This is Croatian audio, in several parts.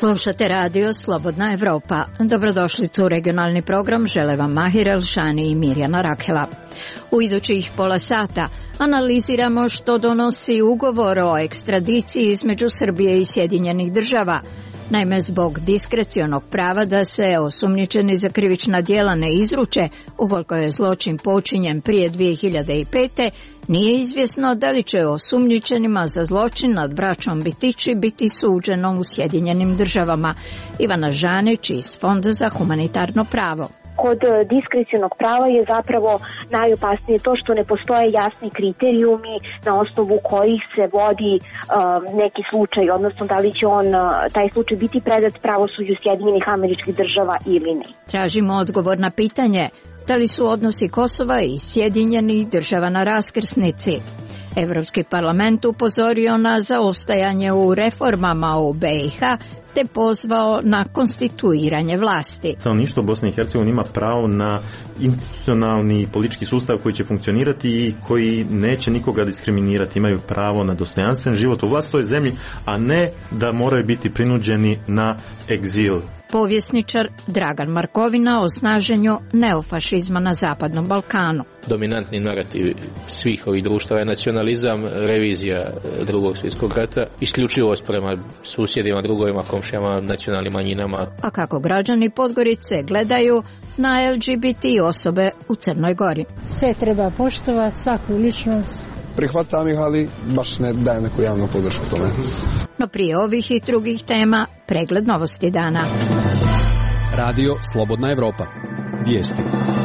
Slušate radio Slobodna Evropa. Dobrodošlicu u regionalni program žele vam Mahir Elšani i Mirjana Rakela. U idućih pola sata analiziramo što donosi ugovor o ekstradiciji između Srbije i Sjedinjenih Država. Naime, zbog diskrecionog prava da se osumnjičeni za krivična djela ne izruče, ukoliko je zločin počinjen prije 2005. nije izvjesno da li će osumnjičenima za zločin nad braćom Bitići biti suđeno u Sjedinjenim Državama. Ivana Žanić iz Fonda za humanitarno pravo. Kod diskrecionog prava je zapravo najopasnije to što ne postoje jasni kriterijumi na osnovu kojih se vodi neki slučaj, odnosno da li će taj slučaj biti predat pravosuđu Sjedinjenih Američkih Država ili ne. Tražimo odgovor na pitanje da li su odnosi Kosova i Sjedinjenih Država na raskrsnici. Evropski parlament upozorio na zaostajanje u reformama u BiH te pozvao na konstituiranje vlasti. Stanovništvo Bosne i Hercegovine ima pravo na institucionalni politički sustav koji će funkcionirati i koji neće nikoga diskriminirati. Imaju pravo na dostojanstven život u vlastitoj zemlji, a ne da moraju biti prinuđeni na egzil. Povjesničar Dragan Markovina o snaženju neofašizma na Zapadnom Balkanu. Dominantni narativ svih ovih društava je nacionalizam, revizija Drugog svjetskog rata, isključivost prema susjedima, drugovima, komšijama, nacionalnim manjinama. A kako građani Podgorice gledaju na LGBT osobe u Crnoj Gori? Sve treba poštovati, svaku ličnost. Prihvatam ih, ali baš ne dajem neku javnu podršku tome. No prije ovih i drugih tema, pregled novosti dana. Radio Slobodna Evropa. Vijesti.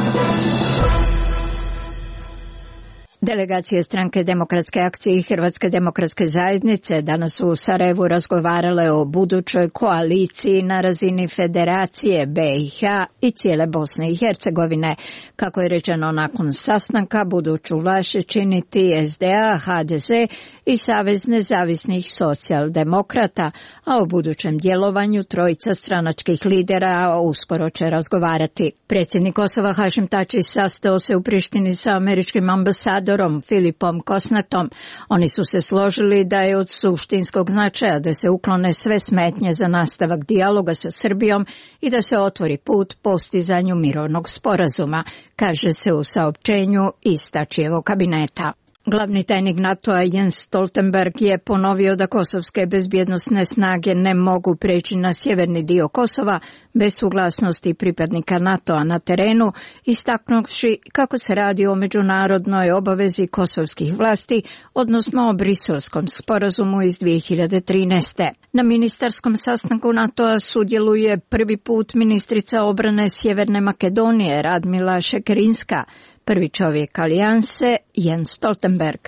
Delegacije Stranke demokratske akcije i Hrvatske demokratske zajednice danas su u Sarajevu razgovarale o budućoj koaliciji na razini Federacije BiH i cijele Bosne i Hercegovine. Kako je rečeno nakon sastanka, buduću vlast će činiti SDA, HDZ i Savez nezavisnih socijaldemokrata, a o budućem djelovanju trojica stranačkih lidera uskoro će razgovarati. Predsjednik Kosova Hašim Tači sastao se u Prištini sa američkim ambasadorom Filipom Kosnatom. Oni su se složili da je od suštinskog značaja da se uklone sve smetnje za nastavak dijaloga sa Srbijom i da se otvori put postizanju mirovnog sporazuma, kaže se u saopćenju iz Tačijevog kabineta. Glavni tajnik NATO-a Jens Stoltenberg je ponovio da kosovske bezbjednosne snage ne mogu preći na sjeverni dio Kosova bez suglasnosti pripadnika NATO-a na terenu, istaknuvši kako se radi o međunarodnoj obavezi kosovskih vlasti, odnosno o Briselskom sporazumu iz 2013. Na ministarskom sastanku NATO-a sudjeluje prvi put ministrica obrane Sjeverne Makedonije Radmila Šekerinska, prvi čovjek alijanse Jens Stoltenberg.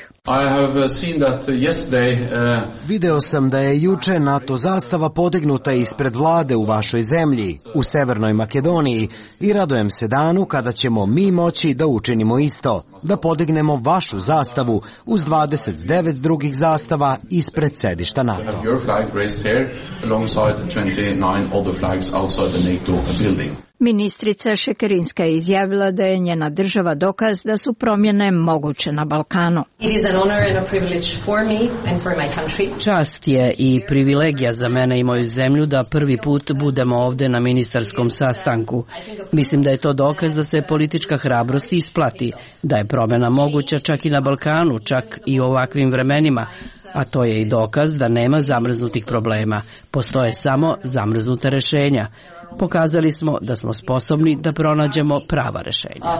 Video sam da je juče NATO zastava podignuta ispred vlade u vašoj zemlji, u Severnoj Makedoniji, i radujem se danu kada ćemo mi moći da učinimo isto, da podignemo vašu zastavu uz 29 drugih zastava ispred sedišta NATO. Ministrica Šekerinska je izjavila da je njena država dokaz da su promjene moguće na Balkanu. Čast je i privilegija za mene i moju zemlju da prvi put budemo ovdje na ministarskom sastanku. Mislim da je to dokaz da se politička hrabrost isplati, da je promjena moguća čak i na Balkanu, čak i u ovakvim vremenima, a to je i dokaz da nema zamrznutih problema, postoje samo zamrznuta rješenja. Pokazali smo da smo sposobni da pronađemo prava rješenja.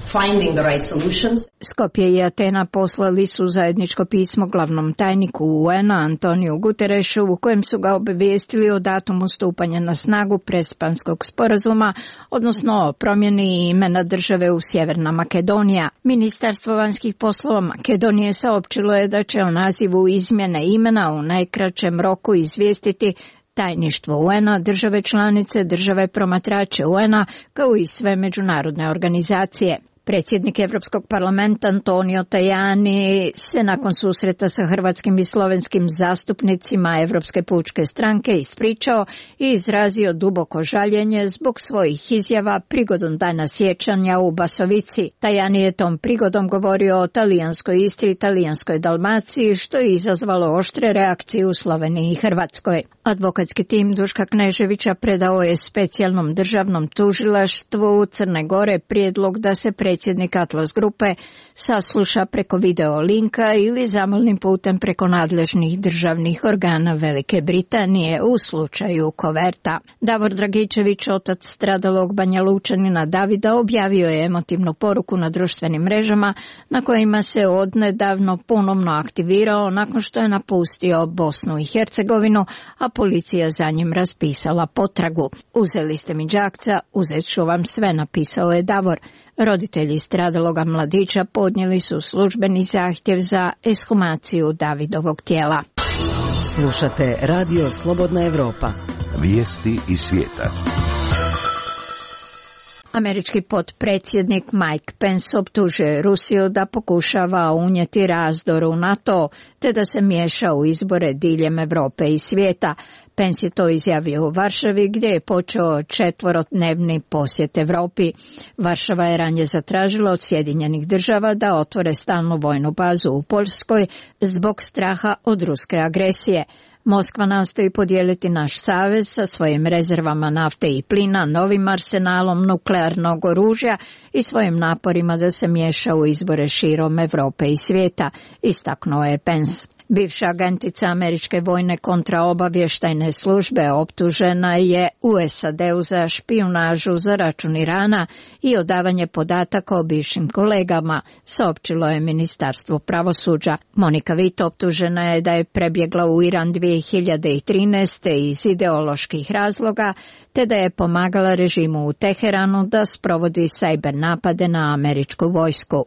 Skopje i Atena poslali su zajedničko pismo glavnom tajniku UN-a Antoniju Guterešu u kojem su ga obavijestili o datumu stupanja na snagu Prespanskog sporazuma, odnosno o promjeni imena države u Sjeverna Makedonija. Ministarstvo vanjskih poslova Makedonije saopćilo je da će o nazivu izmjene imena u najkraćem roku izvijestiti Tajništvo UN-a, države članice, države promatrače UN-a, kao i sve međunarodne organizacije. Predsjednik Europskog parlamenta Antonio Tajani se nakon susreta sa hrvatskim i slovenskim zastupnicima Europske pučke stranke ispričao i izrazio duboko žaljenje zbog svojih izjava prigodom Dana sjećanja u Basovici. Tajani je tom prigodom govorio o talijanskoj Istri i talijanskoj Dalmaciji, što je izazvalo oštre reakcije u Sloveniji i Hrvatskoj. Advokatski tim Duška Kneževića predao je specijalnom državnom tužilaštvu Crne Gore prijedlog da se predsjednik Atlas grupe sasluša preko video linka ili zamolnim putem preko nadležnih državnih organa Velike Britanije u slučaju Koverta. Davor Dragičević, otac stradalog Banjalučanina Davida, objavio je emotivnu poruku na društvenim mrežama na kojima se odnedavno ponovno aktivirao nakon što je napustio Bosnu i Hercegovinu, a policija za njim raspisala potragu. Uzeli ste mi đakca, uzet ću vam sve, napisao je Davor. Roditelji stradaloga mladića podnijeli su službeni zahtjev za ekshumaciju Davidovog tijela. Slušate Radio Slobodna Evropa. Vijesti iz svijeta. Američki potpredsjednik Mike Pence optužuje Rusiju da pokušava unijeti razdor u NATO, te da se miješa u izbore diljem Europe i svijeta. Pence je to izjavio u Varšavi, gdje je počeo 4-dnevni posjet Europi. Varšava je ranije zatražila od Sjedinjenih država da otvore stalnu vojnu bazu u Poljskoj zbog straha od ruske agresije. Moskva nastoji podijeliti naš savez sa svojim rezervama nafte i plina, novim arsenalom nuklearnog oružja i svojim naporima da se miješa u izbore širom Europe i svijeta, istaknuo je Pence. Bivša agentica američke vojne kontraobavještajne službe optužena je u SAD-u za špijunažu za račun Irana i odavanje podataka o bivšim kolegama, saopćilo je Ministarstvo pravosuđa. Monika Witt optužena je da je prebjegla u Iran 2013. iz ideoloških razloga, te da je pomagala režimu u Teheranu da sprovodi sajber napade na američku vojsku.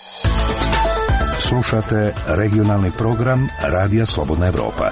Slušate regionalni program Radija Slobodna Evropa.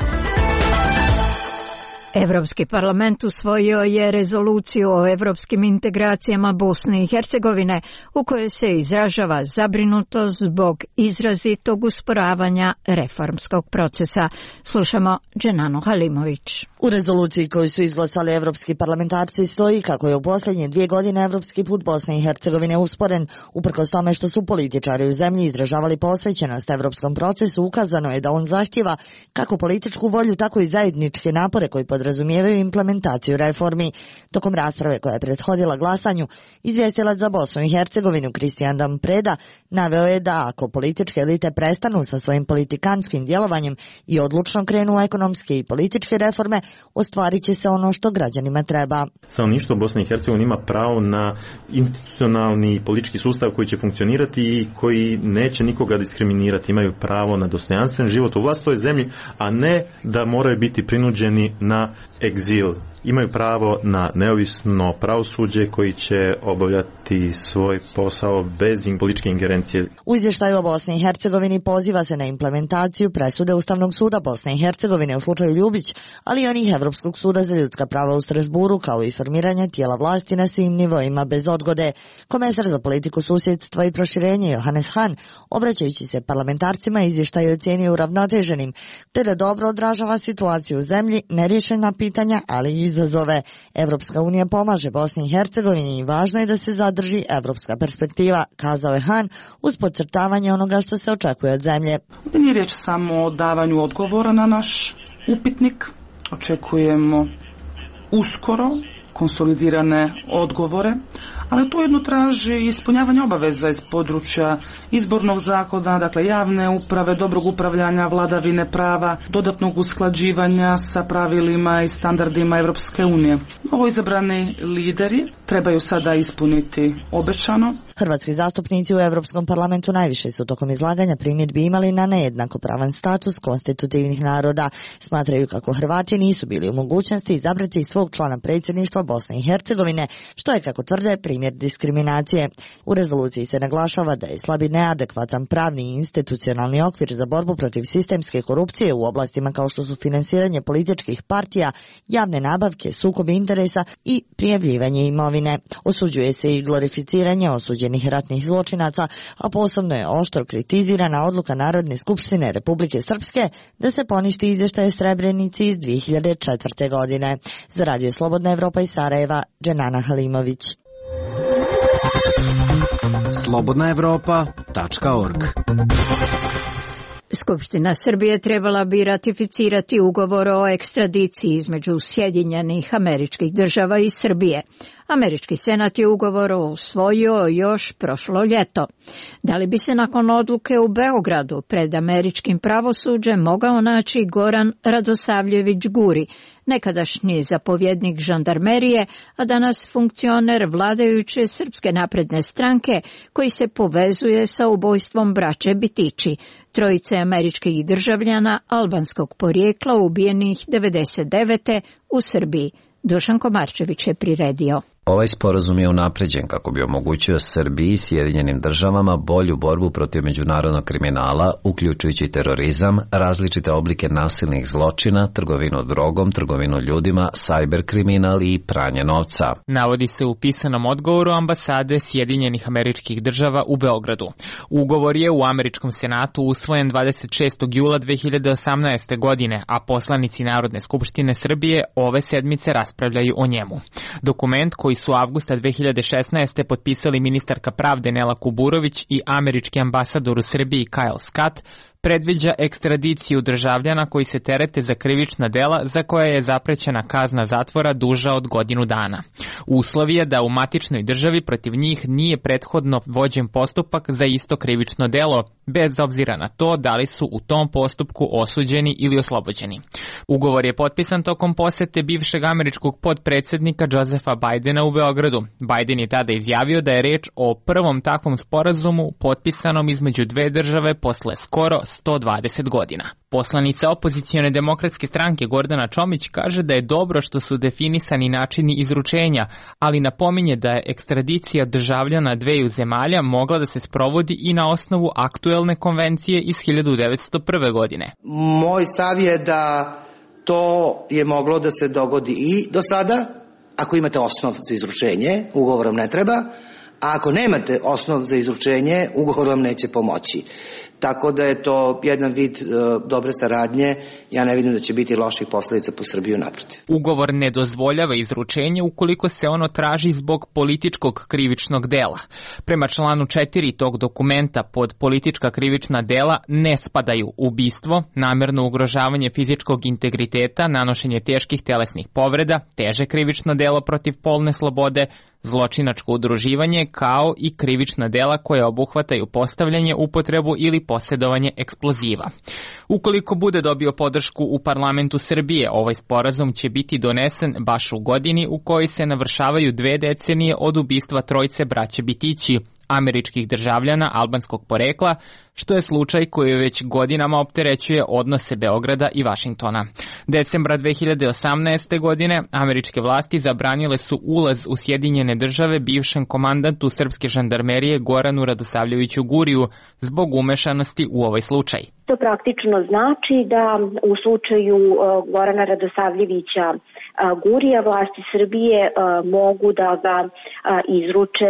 Evropski parlament usvojio je rezoluciju o evropskim integracijama Bosne i Hercegovine u kojoj se izražava zabrinutost zbog izrazitog usporavanja reformskog procesa. Slušamo Dženanu Halimović. U rezoluciji koju su izglasali evropski parlamentarci stoji kako je u posljednje 2 godine evropski put Bosne i Hercegovine usporen. Uprkos tome što su političari u zemlji izražavali posvećenost evropskom procesu, ukazano je da on zahtjeva kako političku volju, tako i zajedničke napore koji podrazumijevaju implementaciju reformi. Tokom rasprave koja je prethodila glasanju, izvjestilac za Bosnu i Hercegovinu Kristijan Dan Preda naveo je da ako političke elite prestanu sa svojim politikanskim djelovanjem i odlučno krenu u ekonomske i političke reforme, ostvarit će se ono što građanima treba. Stanovništvo Bosne i Hercegovine ima pravo na institucionalni politički sustav koji će funkcionirati i koji neće nikoga diskriminirati. Imaju pravo na dostojanstven život u vlastitoj zemlji, a ne da moraju biti prinuđeni na egzil. Imaju pravo na neovisno pravosuđe koji će obavljati svoj posao bez političke ingerencije. U izvještaju o Bosni i Hercegovini poziva se na implementaciju presude Ustavnog suda Bosne i Hercegovine u slučaju Ljubić, ali i onih Evropskog suda za ljudska prava u Strasburu, kao i formiranje tijela vlasti na svim nivoima bez odgode. Komesar za politiku susjedstva i proširenje Johannes Hahn, obraćajući se parlamentarcima, izvještaj ocijenio uravnoteženim, te da dobro odražava situaciju u zemlji, neriješena pitanja, ali i izazove. Evropska unija pomaže Bosni i Hercegovini i važno je da se zadrži evropska perspektiva, kazao je Hahn uz podcrtavanje onoga što se očekuje od zemlje. Ovdje nije riječ samo o davanju odgovora na naš upitnik. Očekujemo uskoro konsolidirane odgovore, ali to jedno traži ispunjavanje obaveza iz područja izbornog zakona, dakle javne uprave, dobrog upravljanja, vladavine prava, dodatnog usklađivanja sa pravilima i standardima Europske unije. Ovo izabrani lideri trebaju sada ispuniti obećano. Hrvatski zastupnici u Europskom parlamentu najviše su tokom izlaganja primjedbi imali na nejednakopravan status konstitutivnih naroda. Smatraju kako Hrvati nisu bili u mogućnosti izabrati svog člana predsjedništva Bosne i Hercegovine, što je, kako tvrde, primjer diskriminacije. U rezoluciji se naglašava da je slab i neadekvatan pravni i institucionalni okvir za borbu protiv sistemske korupcije u oblastima kao što su finansiranje političkih partija, javne nabavke, sukob interesa i prijavljivanje imovine. Osuđuje se i glorificiranje osuđenih ratnih zločinaca, a posebno je oštro kritizirana odluka Narodne skupštine Republike Srpske da se poništi izvještaj o Srebrenici iz 2004. godine. Za Radio Slobodna Evropa iz Sarajeva, Dženana Halimović. slobodnaevropa.org. Skupština Srbije trebala bi ratificirati ugovor o ekstradiciji između Sjedinjenih Američkih Država i Srbije. Američki senat je ugovor usvojio još prošlo ljeto. Da li bi se nakon odluke u Beogradu pred američkim pravosuđem mogao naći Goran Radosavljević Guri, nekadašnji zapovjednik žandarmerije, a danas funkcioner vladajuće Srpske napredne stranke koji se povezuje sa ubojstvom braće Bitići, trojice američkih državljana albanskog porijekla ubijenih 1999. u Srbiji. Dušan Komarčević je priredio. Ovaj sporazum je unapređen kako bi omogućio Srbiji i Sjedinjenim državama bolju borbu protiv međunarodnog kriminala, uključujući terorizam, različite oblike nasilnih zločina, trgovinu drogom, trgovinu ljudima, sajber kriminal i pranje novca. Navodi se u pisanom odgovoru ambasade Sjedinjenih Američkih Država u Beogradu. Ugovor je u Američkom senatu usvojen 26. jula 2018. godine, a poslanici Narodne skupštine Srbije ove sedmice raspravljaju o njemu. Dokument koji su avgusta 2016. potpisali ministarka pravde Nela Kuburović i američki ambasador u Srbiji Kyle Scott, predviđa ekstradiciju državljana koji se terete za krivična dela za koja je zaprećena kazna zatvora duža od godinu dana. Uslov je da u matičnoj državi protiv njih nije prethodno vođen postupak za isto krivično delo, bez obzira na to da li su u tom postupku osuđeni ili oslobođeni. Ugovor je potpisan tokom posete bivšeg američkog potpredsjednika Josepha Bidena u Beogradu. Biden je tada izjavio da je reč o prvom takvom sporazumu potpisanom između dve države posle skoro 120 godina. Poslanica opozicione demokratske stranke Gordana Čomić kaže da je dobro što su definisani načini izručenja, ali napominje da je ekstradicija državljana dveju zemalja mogla da se sprovodi i na osnovu aktuelne konvencije iz 1901. godine. Moj stav je da to je moglo da se dogodi i do sada, ako imate osnov za izručenje, ugovor vam ne treba, a ako nemate osnov za izručenje, ugovor vam neće pomoći. Tako da je to jedan vid dobre saradnje. Ja ne vidim da će biti loših posljedica po Srbiju naprotiv. Ugovor ne dozvoljava izručenje ukoliko se ono traži zbog političkog krivičnog dela. Prema članu 4 tog dokumenta pod politička krivična dela ne spadaju ubistvo, namjerno ugrožavanje fizičkog integriteta, nanošenje teških telesnih povreda, teže krivično delo protiv polne slobode, zločinačko udruživanje kao i krivična dela koje obuhvataju postavljanje, upotrebu ili posjedovanje eksploziva. Ukoliko bude dobio podršku u parlamentu Srbije, ovaj sporazum će biti donesen baš u godini u kojoj se navršavaju 2 decenije od ubistva trojice braće Bitići, američkih državljana albanskog porekla, što je slučaj koji već godinama opterećuje odnose Beograda i Vašingtona. Decembra 2018. godine američke vlasti zabranile su ulaz u Sjedinjene države bivšem komandantu srpske žandarmerije Goranu Radosavljeviću Guriju zbog umešanosti u ovaj slučaj. To praktično znači da u slučaju Gorana Radosavljevića Gurija vlasti Srbije mogu da ga izruče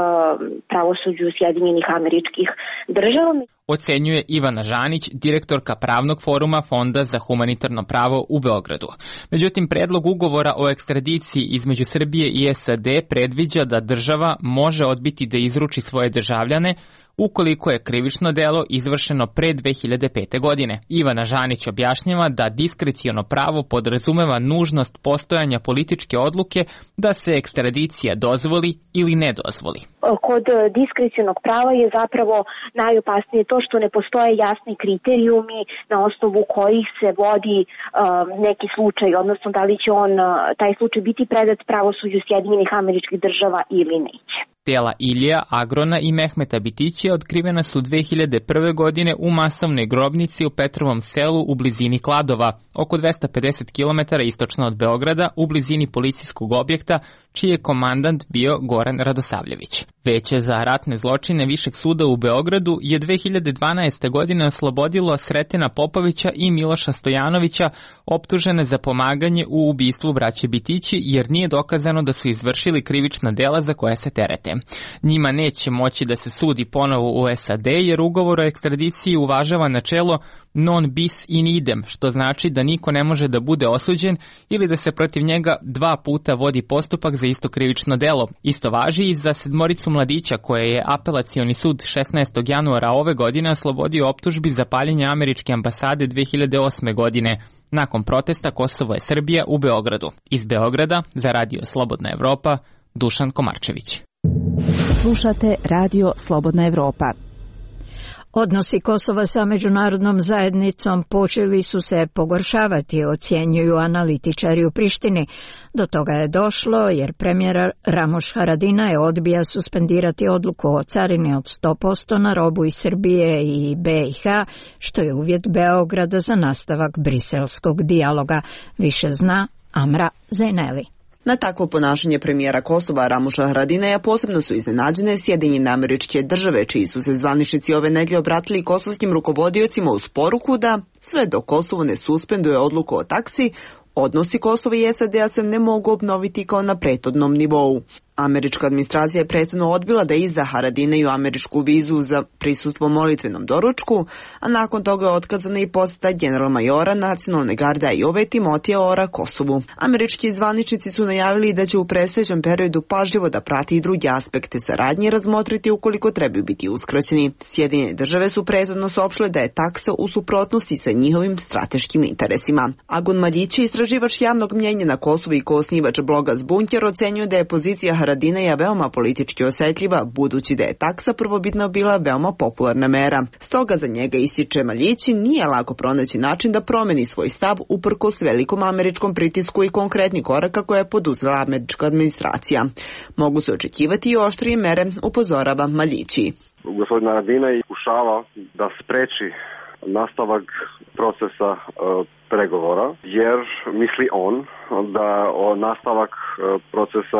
pravosuđu Sjedinjenih Američkih Država. Ocenjuje Ivana Žanić, direktorka Pravnog foruma Fonda za humanitarno pravo u Beogradu. Međutim, predlog ugovora o ekstradiciji između Srbije i SAD predviđa da država može odbiti da izruči svoje državljane ukoliko je krivično delo izvršeno pre 2005. godine. Ivana Žanić objašnjava da diskreciono pravo podrazumeva nužnost postojanja političke odluke da se ekstradicija dozvoli ili ne dozvoli. Kod diskrecionog prava je zapravo najopasnije to što ne postoje jasni kriterijumi na osnovu kojih se vodi neki slučaj, odnosno da li će taj slučaj biti predat pravosuđu Sjedinjenih Američkih Država ili neće. Tela Ilija, Agrona i Mehmeta Bitića otkrivena su 2001. godine u masovnoj grobnici u Petrovom selu u blizini Kladova, oko 250 km istočno od Beograda, u blizini policijskog objekta, čiji je komandant bio Goran Radosavljević. Veće za ratne zločine Višeg suda u Beogradu je 2012. godine oslobodilo Sretena Popovića i Miloša Stojanovića, optužene za pomaganje u ubistvu braće Bitići, jer nije dokazano da su izvršili krivična dela za koje se terete. Njima neće moći da se sudi ponovo u SAD, jer ugovor o ekstradiciji uvažava načelo non bis in idem, što znači da niko ne može da bude osuđen ili da se protiv njega 2 puta vodi postupak za isto krivično delo. Isto važi i za 7 mladića koje je apelacioni sud 16. januara ove godine oslobodio optužbi za paljenje američke ambasade 2008. godine. Nakon protesta Kosovo je Srbija u Beogradu. Iz Beograda za Radio Slobodna Evropa, Dušan Komarčević. Slušate Radio Slobodna Evropa. Odnosi Kosova sa međunarodnom zajednicom počeli su se pogoršavati, ocjenjuju analitičari u Prištini. Do toga je došlo jer premijer Ramuš Haradinaj odbija suspendirati odluku o carini od 100% na robu iz Srbije i BiH, što je uvjet Beograda za nastavak briselskog dijaloga. Više zna Amra Zejneli. Na takvo ponašanje premijera Kosova Ramuša Haradinaja posebno su iznenađene Sjedinjene Američke Države, čiji su se zvaničnici ove nedjelje obratili kosovskim rukovodiocima uz poruku da sve dok Kosovo ne suspenduje odluku o taksi, odnosi Kosova i SAD-a se ne mogu obnoviti kao na prethodnom nivou. Američka administracija je prethodno odbila da izda Haradinaju američku vizu za prisustvo molitvenom doručku, a nakon toga je otkazana i posjeta general-majora Nacionalne garde Ajove Timotija Ora Kosovu. Američki zvaničnici su najavili da će u predstojećem periodu pažljivo da prati i druge aspekte saradnje i razmotriti ukoliko trebaju biti uskraćeni. Sjedinjene Države su prethodno saopštile da je taksa u suprotnosti sa njihovim strateškim interesima. Agun Maljić, istraživač javnog mnjenja na Kosovu i koosnivač bloga Zbunker, ocenjuje da je pozicija Haradinaja veoma politički osjetljiva, budući da je taksa prvobitno bila veoma popularna mera. Stoga za njega, ističe Maljić, nije lako pronaći način da promeni svoj stav uprkos velikom američkom pritisku i konkretni koraka koje je poduzela američka administracija. Mogu se očekivati i oštrije mere, upozorava Maljići. Gospodin Haradinaj pokušava da spreči nastavak procesa pregovora, jer misli on da nastavak procesa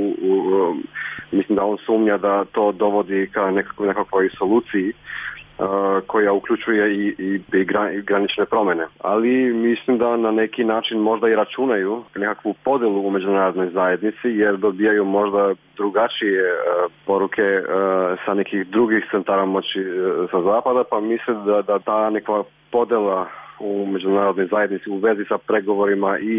mislim da on sumnja da to dovodi ka nekakvoj soluciji koja uključuje i granične promjene. Ali mislim da na neki način možda i računaju nekakvu podjelu u međunarodnoj zajednici, jer dobijaju možda drugačije poruke sa nekih drugih centara moći sa zapada, pa mislim da ta neka podjela u međunarodnoj zajednici u vezi sa pregovorima i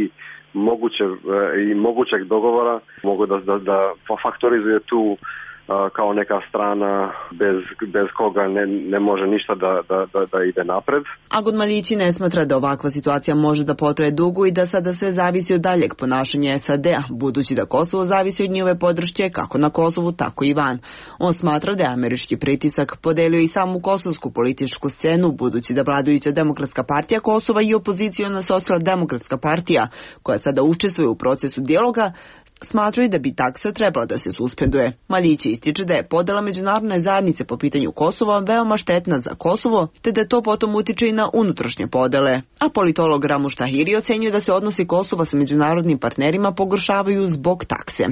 mogućeg dogovora mogu da faktorizuje tu kao neka strana bez koga ne može ništa da ide napred. Agun Maljići ne smatra da ovakva situacija može da potraje dugo i da sada sve zavisi od daljeg ponašanja SAD-a, budući da Kosovo zavisi od njihove podrške kako na Kosovu, tako i van. On smatra da je američki pritisak podelio i samu kosovsku političku scenu, budući da vladajuća Demokratska partija Kosova i opoziciona Socijaldemokratska partija, koja sada učestvuje u procesu dijaloga, smatraju da bi taksa trebala da se suspenduje. Maljić ističe da je podela međunarodne zajednice po pitanju Kosova veoma štetna za Kosovo, te da to potom utiče i na unutrašnje podele. A politolog Ramuš Tahiri ocenjuje da se odnosi Kosova sa međunarodnim partnerima pogoršavaju zbog takse.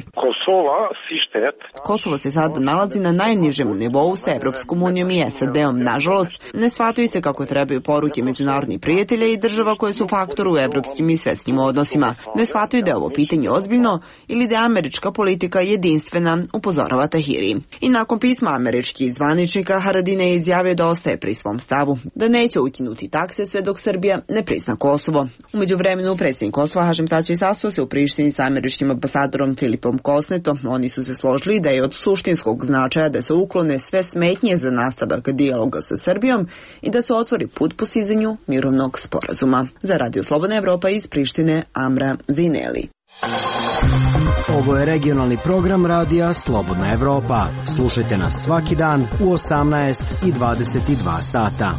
Kosovo se sada nalazi na najnižem nivou sa Evropskom unijom i SAD-om. Nažalost, ne shvataju se kako trebaju poruke međunarodnih prijatelja i država koje su faktor u evropskim i svetskim odnosima. Ne shvataju da je ovo pitanje ozbiljno ili da je američka politika jedinstvena, upozorava Tahiri. I nakon pisma američkih zvaničnika, Haradinaj je izjavio da ostaje pri svom stavu, da neće ukinuti takse sve dok Srbija ne prizna Kosovo. U međuvremenu predsjednik Kosova Hašim Tači sastao se u Prištini sa američkim ambasadorom Filipom Kosnetom. Oni su se složili da je od suštinskog značaja da se uklone sve smetnje za nastavak dijaloga sa Srbijom i da se otvori put postizanju mirovnog sporazuma. Za Radio Slobodna Evropa iz Prištine, Amra Zineli. Ovo je regionalni program radija Slobodna Evropa. Slušajte nas svaki dan u 18 i 22 sata.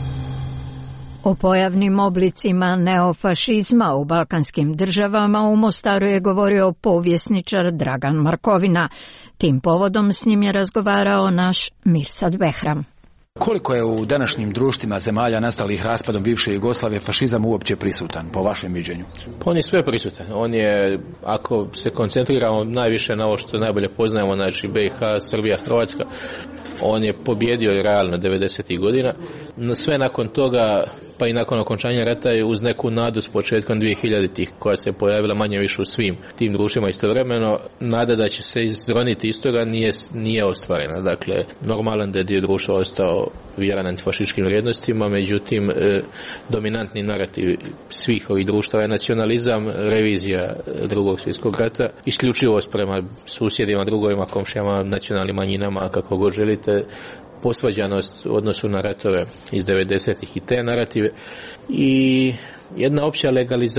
O pojavnim oblicima neofašizma u balkanskim državama u Mostaru je govorio povjesničar Dragan Markovina. Tim povodom s njim je razgovarao naš Mirsad Behram. Koliko je u današnjim društvima zemalja nastalih raspadom bivše Jugoslavije fašizam uopće prisutan, po vašem viđenju? On je sve prisutan. On je, ako se koncentriramo najviše na ovo što najbolje poznajemo, znači BiH, Srbija, Hrvatska, on je pobjedio realno 90. godina. Sve nakon toga, pa i nakon okončanja rata, je uz neku nadu s početkom 2000-ih koja se pojavila manje više u svim tim društvima istovremeno, nada da će se izroniti iz toga nije ostvarena. Dakle, normalan da je dio društva ostao kao vjeran antifašističkim vrijednostima, međutim dominantni narativ svih ovih društava je nacionalizam, revizija Drugog svjetskog rata, isključivost prema susjedima, drugovima, komšijama, nacionalnim manjinama, kako god želite, posvađanost u odnosu na ratove iz 90-ih i te narative i jedna opća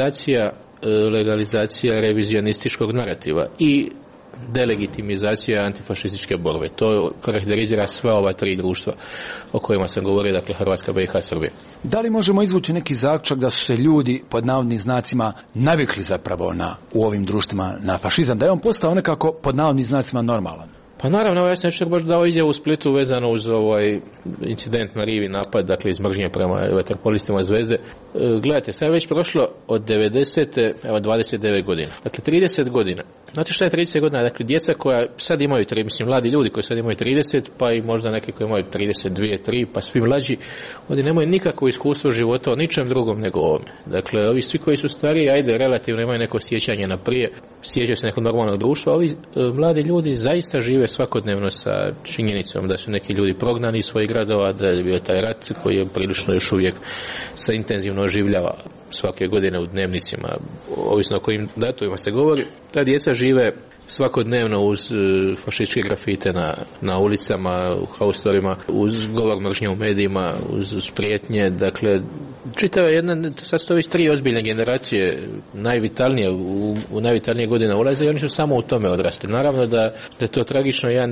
legalizacija revizionističkog narativa i delegitimizacija antifašističke borbe. To karakterizira sva ova tri društva o kojima sam govorio, dakle Hrvatska, BiH, Srbija. Da li možemo izvući neki zaključak da su se ljudi pod navodnim znacima navikli zapravo u ovim društvima na fašizam, da je on postao nekako pod navodnim znacima normalan? Pa naravno, ja sam nešto baš dao izjavu u Splitu vezano uz ovaj incident na rivi, napad, dakle iz mržnje prema vaterpolistima Zvezde. Gledajte, sad je već prošlo od 90. evo 29 godina. Dakle, 30 godina. Znate šta je 30 godina? Dakle, djeca koja sad imaju, mladi ljudi koji sad imaju 30, pa i možda neki koji imaju 32, 3, pa svi mlađi, oni nemaju nikakvo iskustvo života o ničem drugom nego ovome. Dakle, ovi svi koji su stariji, ajde, relativno imaju neko sjećanje na prije, sjećaju se nekog normalnog društva, ovi mladi ljudi zaista žive svakodnevno sa činjenicom da su neki ljudi prognani iz svojih gradova, da je bio taj rat koji je prilično još uvijek se intenzivno oživljava svake godine u dnevnicima, ovisno o kojim datovima se govori. Ta djeca žive svakodnevno uz fašističke grafite na ulicama, u haustorima, uz govor mržnje u medijima, uz prijetnje. Dakle, čitava jedna, sad su to već tri ozbiljne generacije, najvitalnije, u najvitalnije godine ulaze i oni su samo u tome odrasli. Naravno da je to tragično, ja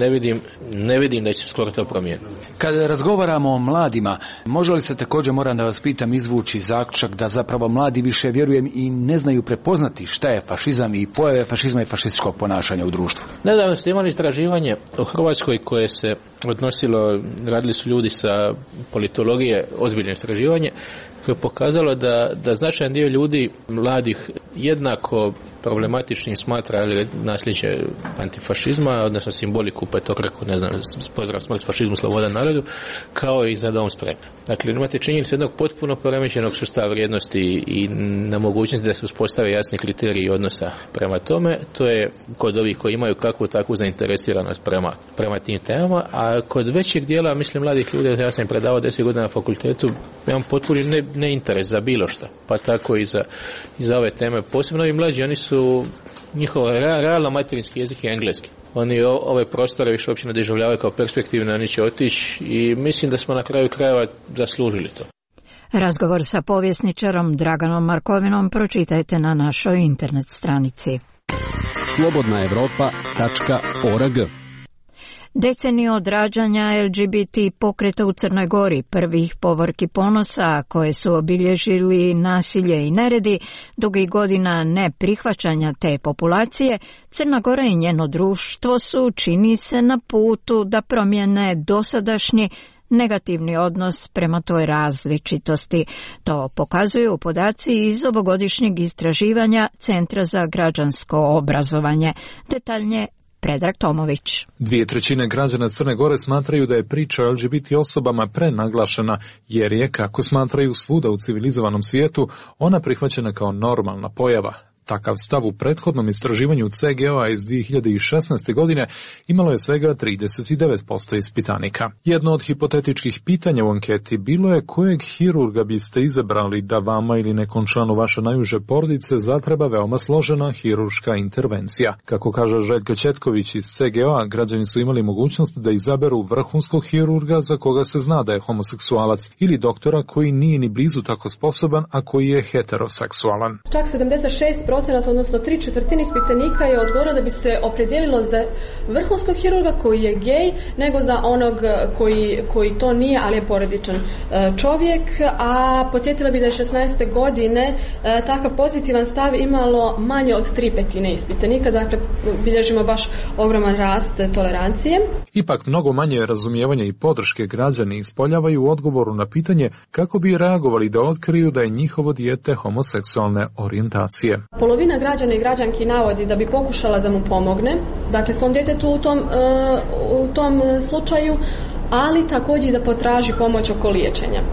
ne vidim da će skoro to promijeniti. Kada razgovaramo o mladima, može li se također, moram da vas pitam, izvući zaključak da zapravo mladi više, vjerujem, i ne znaju prepoznati šta je fašizam i pojave fašizma i fašističkog ponašanja u društvu? Nedavno ste imali istraživanje u Hrvatskoj koje se odnosilo, radili su ljudi sa politologije, ozbiljno istraživanje, koje je pokazalo da značajan dio ljudi mladih jednako problematičnim smatra nasljeđe antifašizma, odnosno simboliku petokraku, ne znam, pozdrav smrt fašizmu, sloboda narodu, kao i za dom spremni. Dakle, imate činjenicu jednog potpuno poremećenog sustava vrijednosti i nemogućnosti da se uspostave jasni kriteriji odnosa prema tome. To je kod ovih koji imaju kakvu takvu zainteresiranost prema tim temama, a kod većeg dijela, mislim, mladih ljudi, ja sam im predavao 10 godina na fakultetu, imam potpuni neinteres za bilo što, pa tako i za ove teme. Posebno i mlađi, oni su, njihov realno materinski jezik je engleski. Oni ove prostore više uopće ne doživljavaju kao perspektivne, oni će otići i mislim da smo na kraju krajeva zaslužili to. Razgovor sa povjesničarom Draganom Markovinom pročitajte na našoj internet stranici. slobodnaevropa.org. Deceniju od rađanja LGBT pokreta u Crnoj Gori, prvih povorki ponosa koje su obilježili nasilje i neredi, dugih godina neprihvaćanja te populacije, Crna Gora i njeno društvo su, čini se, na putu da promijene dosadašnji negativni odnos prema toj različitosti. To pokazuju podaci iz ovogodišnjeg istraživanja Centra za građansko obrazovanje. Detaljnije Predrag Tomović. 2/3 građana Crne Gore smatraju da je priča o LGBT osobama prenaglašena, jer je, kako smatraju svuda u civilizovanom svijetu, ona prihvaćena kao normalna pojava. Takav stav u prethodnom istraživanju CGO-a iz 2016. godine imalo je svega 39% ispitanika. Jedno od hipotetičkih pitanja u anketi bilo je kojeg hirurga biste izabrali da vama ili nekom članu vaše najuže porodice zatreba veoma složena hirurška intervencija. Kako kaže Željko Četković iz CGO-a, građani su imali mogućnost da izaberu vrhunskog hirurga za koga se zna da je homoseksualac ili doktora koji nije ni blizu tako sposoban, a koji je heteroseksualan. Čak 76%, odnosno 3/4 ispitanika je odgovorilo da bi se opredijelilo za vrhunskog hirurga koji je gej, nego za onog koji to nije, ali je porodičan čovjek. A podsjetila bi da je 16. godine takav pozitivan stav imalo manje od 3/5 ispitanika, dakle bilježimo baš ogroman rast tolerancije. Ipak mnogo manje razumijevanja i podrške građani ispoljavaju u odgovoru na pitanje kako bi reagovali da otkriju da je njihovo dijete homoseksualne orijentacije. Polovina građana i građanki navodi da bi pokušala da mu pomogne, dakle svom djetetu u tom slučaju, ali također da potraži pomoć oko liječenja.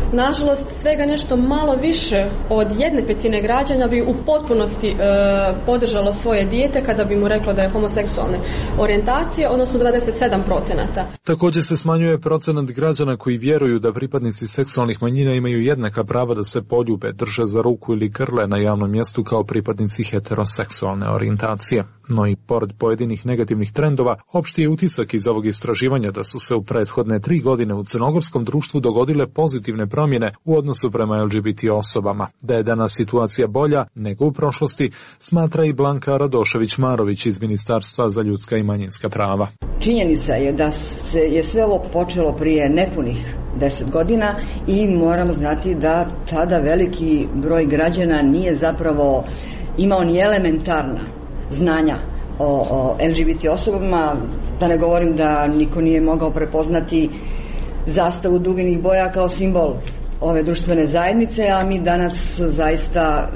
nažalost svega nešto malo više od 1/5 građana bi u potpunosti podržalo svoje dijete kada bi mu reklo da je homoseksualne orijentacije, odnosno 27%. Također se smanjuje procenat građana koji vjeruju da pripadnici seksualnih manjina imaju jednaka prava da se poljube, drže za ruku ili krle na javnom mjestu kao pripadnici heteroseksualne orijentacije. No i pored pojedinih negativnih trendova, opšti je utisak iz ovog istraživanja da su se u prethodne 3 godine u crnogorskom društvu dogodile pozitivne promjene u odnosu prema LGBT osobama. Da je danas situacija bolja nego u prošlosti, smatra i Blanka Radošević-Marović iz Ministarstva za ljudska i manjinska prava. Činjenica je da je sve ovo počelo prije nepunih 10 godina i moramo znati da tada veliki broj građana nije zapravo imao ni elementarna znanja o LGBT osobama, da ne govorim da niko nije mogao prepoznati zastavu duginih boja kao simbol ove društvene zajednice, a mi danas zaista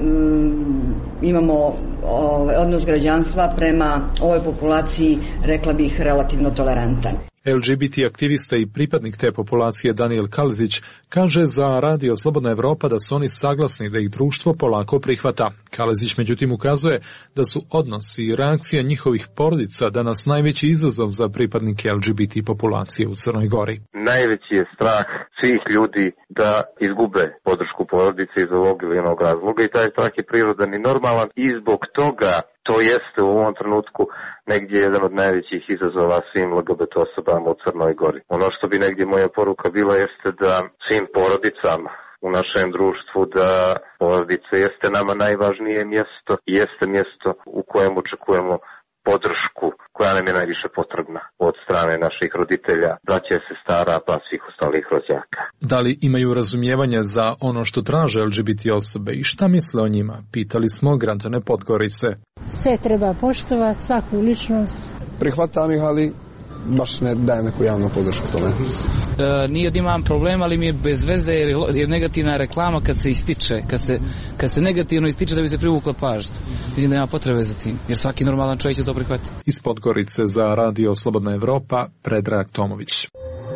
imamo odnos građanstva prema ovoj populaciji, rekla bih, relativno tolerantan. LGBT aktivista i pripadnik te populacije Daniel Kalezić kaže za Radio Slobodna Evropa da su oni saglasni da ih društvo polako prihvata. Kalezić međutim ukazuje da su odnosi i reakcija njihovih porodica danas najveći izazov za pripadnike LGBT populacije u Crnoj Gori. Najveći je strah svih ljudi da izgube podršku porodice iz ovog ili onog razloga i taj strah je prirodan i normalan i zbog toga to jeste u ovom trenutku negdje jedan od najvećih izazova svim LGBT osobama u Crnoj Gori. Ono što bi negdje moja poruka bila jeste da svim porodicama u našem društvu, da porodice jeste nama najvažnije mjesto i jeste mjesto u kojem očekujemo podršku koja nam je najviše potrebna od strane naših roditelja, braće, sestara, pa svih ostalih rođaka. Da li imaju razumijevanje za ono što traže LGBT osobe i šta misle o njima? Pitali smo građane Podgorice. Sve treba poštovati, svaku ličnost. Prihvatam ih, ali baš ne dajem neku javnu podršku tome. Nije da imam problem, ali mi je bez veze jer negativna reklama kad se ističe, kad se negativno ističe da bi se privukla pažnja. Vidim da nema potrebe za tim, jer svaki normalan čovjek će to prihvatiti. Iz Podgorice za Radio Slobodna Evropa, Predrag Tomović.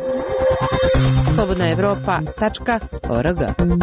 slobodnaevropa.org.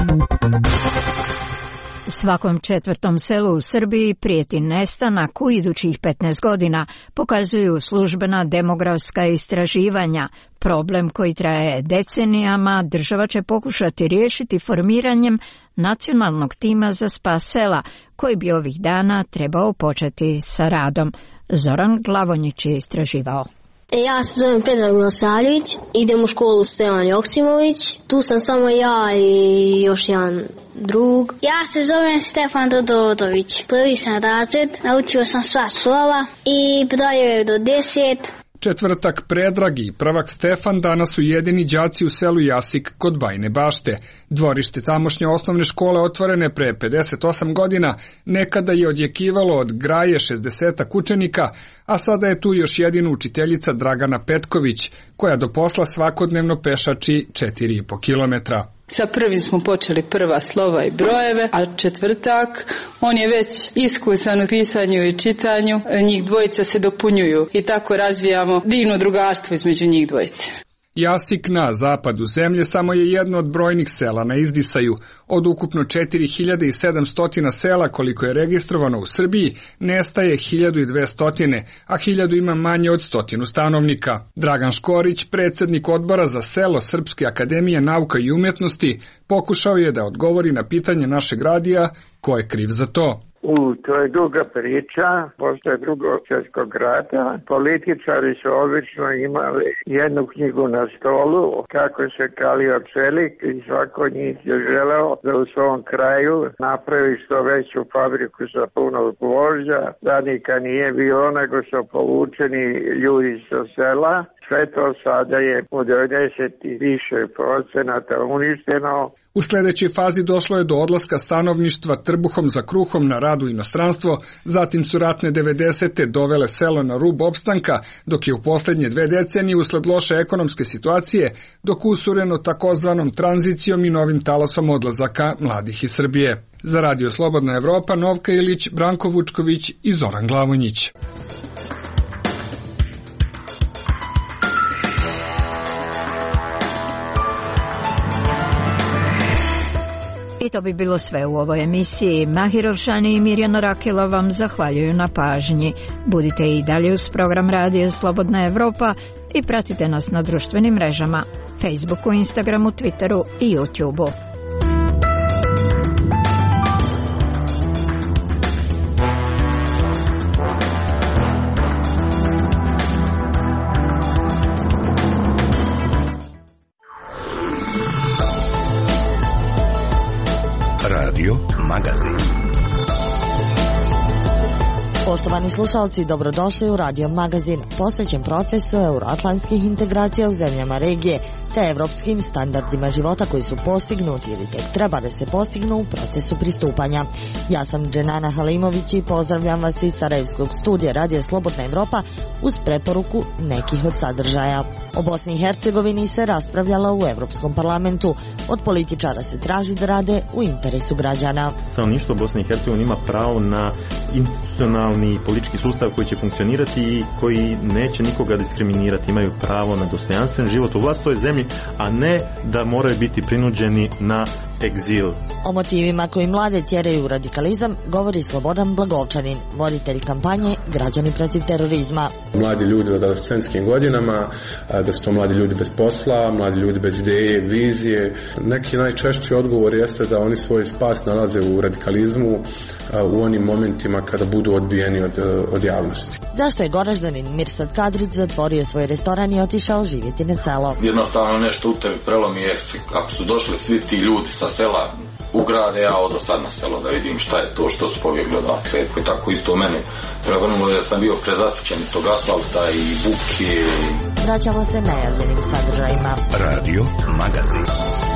Svakom 4. selu u Srbiji prijeti nestanak u idućih 15 godina, pokazuju službena demografska istraživanja. Problem koji traje decenijama država će pokušati riješiti formiranjem nacionalnog tima za spas sela, koji bi ovih dana trebao početi sa radom. Zoran Glavonjić je istraživao. Ja se zovem Predrag Milosavljević, idem u školu Stevan Joksimović, tu sam samo ja i još jedan drug. Ja se zovem Stefan Dodović, prvi sam razred, naučio sam sva slova i brojeve do 10. Četvrtak Predrag i prvak Stefan danas su jedini đaci u selu Jasik kod Bajine Bašte. Dvorište tamošnje osnovne škole otvorene pre 58 godina nekada je odjekivalo od graje 60 učenika, a sada je tu još jedina učiteljica Dragana Petković, koja do posla svakodnevno pešači 4,5 kilometra. Sa prvim smo počeli prva slova i brojeve, a četvrtak, on je već iskusan u pisanju i čitanju, njih dvojica se dopunjuju i tako razvijamo divno drugarstvo između njih dvojice. Jasik na zapadu zemlje samo je jedno od brojnih sela na izdisaju. Od ukupno 4700 sela koliko je registrovano u Srbiji, nestaje 1200, a 1000 ima manje od 100 stanovnika. Dragan Škorić, predsjednik odbora za selo Srpske akademije nauka i umjetnosti, pokušao je da odgovori na pitanje našeg radija ko je kriv za to. To je duga priča, posle Drugog svjetskog rata. Političari su obično imali jednu knjigu na stolu, kako se kalio čelik i svako njih je želeo da u svom kraju napravi što veću fabriku sa puno gvožđa. Radnika nije bilo, nego su povučeni ljudi sa sela. Sve to sada je u 90 i više procenata uništeno. U sljedećoj fazi došlo je do odlaska stanovništva trbuhom za kruhom na rad u inostranstvo, zatim su ratne 90. dovele selo na rub opstanka, dok je u posljednje 2 decenije usled loše ekonomske situacije dok usureno takozvanom tranzicijom i novim talasom odlazaka mladih iz Srbije. Za Radio Slobodna Evropa, Novka Ilić, Branko Vučković i Zoran Glavonjić. I to bi bilo sve u ovoj emisiji. Mahir Ovšani i Mirjana Rakela vam zahvaljuju na pažnji. Budite i dalje uz program Radija Slobodna Evropa i pratite nas na društvenim mrežama, Facebooku, Instagramu, Twitteru i YouTubeu. Radio Magazin. Poštovani slušalci, dobrodošli u Radio Magazin, posvećen procesu euroatlantskih integracija u zemljama regije, te evropskim standardima života koji su postignuti ili tek treba da se postignu u procesu pristupanja. Ja sam Dženana Halimović i pozdravljam vas iz Sarajevskog studija Radija Slobodna Evropa uz preporuku nekih od sadržaja. O Bosni i Hercegovini se raspravljalo u Evropskom parlamentu. Od političara se traži da rade u interesu građana. Stanovništvo Bosne i Hercegovine ima pravo na institucionalni politički sustav koji će funkcionirati i koji neće nikoga diskriminirati. Imaju pravo na dostojanstven život u vlastitoj zemlji, a ne da moraju biti prinuđeni na egzil. O motivima koji mlade tjeraju u radikalizam govori Slobodan Blagovčanin, voditelj kampanje Građani protiv terorizma. Mladi ljudi u adolescentskim godinama, da su to mladi ljudi bez posla, mladi ljudi bez ideje, vizije. Neki najčešći odgovor jeste da oni svoj spas nalaze u radikalizmu u onim momentima kada budu odbijeni od javnosti. Zašto je Goraždanin Mirsad Kadrić zatvorio svoj restoran i otišao živjeti na selo? Jednostavno nešto u tebi prelomi je, kako su došli svi ti ljudi sa sela u grade, ja odo sad na selo da vidim šta je to što su pobjegli odatle. I tako isto u mene prevrnulo da sam bio prezasićen tog asfalta i buke. Vraćamo se najavljenim sadržajima. Radio Magazin.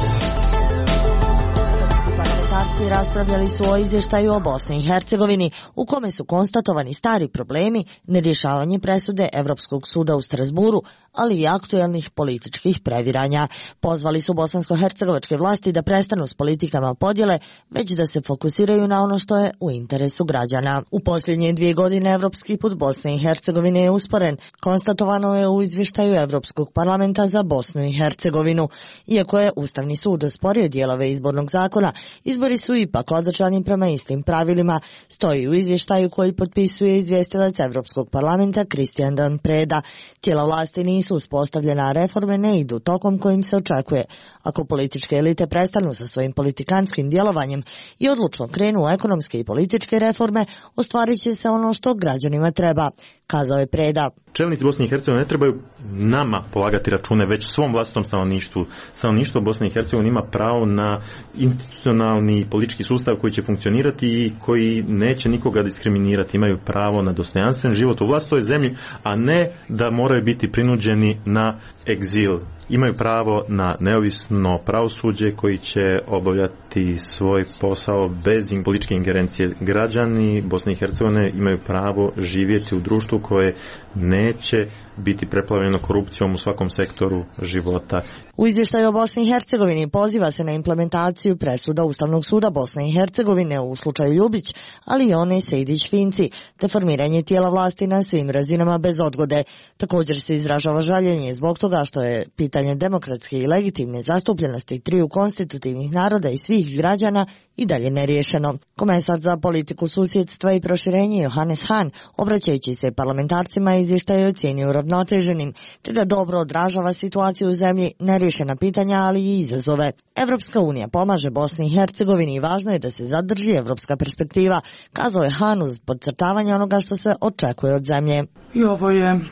Parlamentarci raspravljali su o izvještaju o Bosni i Hercegovini, u kome su konstatovani stari problemi, nerješavanje presude Evropskog suda u Strasburu, ali i aktuelnih političkih previranja. Pozvali su bosansko-hercegovačke vlasti da prestanu s politikama podjele, već da se fokusiraju na ono što je u interesu građana. U posljednje 2 godine evropski put Bosne i Hercegovine je usporen, konstatovano je u izvještaju Evropskog parlamenta za Bosnu i Hercegovinu. Iako je Ustavni sud osporio dijelove izbornog zakona, izbori su ipak održani prema istim pravilima, stoji u izvještaju koji potpisuje izvjestilac Evropskog parlamenta Kristijan Dan Preda. Tijela vlasti nisu uspostavljena, a reforme ne idu tokom kojim se očekuje. Ako političke elite prestanu sa svojim politikanskim djelovanjem i odlučno krenu u ekonomske i političke reforme, ostvarit će se ono što građanima treba, kazao je Preda. Čelnici Bosne i Hercegovine ne trebaju nama polagati račune, već svom vlastitom stanovništvu. Stanovništvo Bosne i Hercegovine ima pravo na institucionalni politički sustav koji će funkcionirati i koji neće nikoga diskriminirati. Imaju pravo na dostojanstven život u vlastitoj zemlji, a ne da moraju biti prinuđeni na egzil. Imaju pravo na neovisno pravosuđe koji će obavljati svoj posao bez političke ingerencije. Građani Bosne i Hercegovine imaju pravo živjeti u društvu koje neće biti preplavljeno korupcijom u svakom sektoru života. U izvještaju o Bosni i Hercegovini poziva se na implementaciju presuda Ustavnog suda Bosne i Hercegovine u slučaju Ljubić, ali i one Sejdić-Finci, te formiranje tijela vlasti na svim razinama bez odgode. Također se izražava žaljenje zbog toga što je pitanje demokratske i legitimne zastupljenosti triju konstitutivnih naroda i svih građana i dalje neriješeno. Komesar za politiku susjedstva i proširenje Johannes Hahn, obraćajući se parlamentarcima, izvještaj je ocijenio uravnoteženim, te da dobro odražava situaciju u zemlji, neriješena pitanja, ali i izazove. Evropska unija pomaže Bosni i Hercegovini i važno je da se zadrži evropska perspektiva, kazao je Hahn uz podcrtavanje onoga što se očekuje od zemlje. I ovo je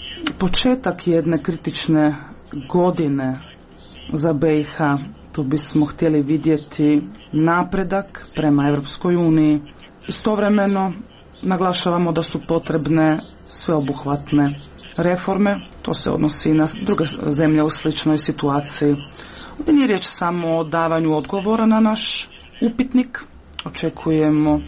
početak jedne kritične godine za BiH. Tu bismo htjeli vidjeti napredak prema Evropskoj uniji. Istovremeno naglašavamo da su potrebne sveobuhvatne reforme. To se odnosi na druge zemlje u sličnoj situaciji. Ovdje nije riječ samo o davanju odgovora na naš upitnik. Očekujemo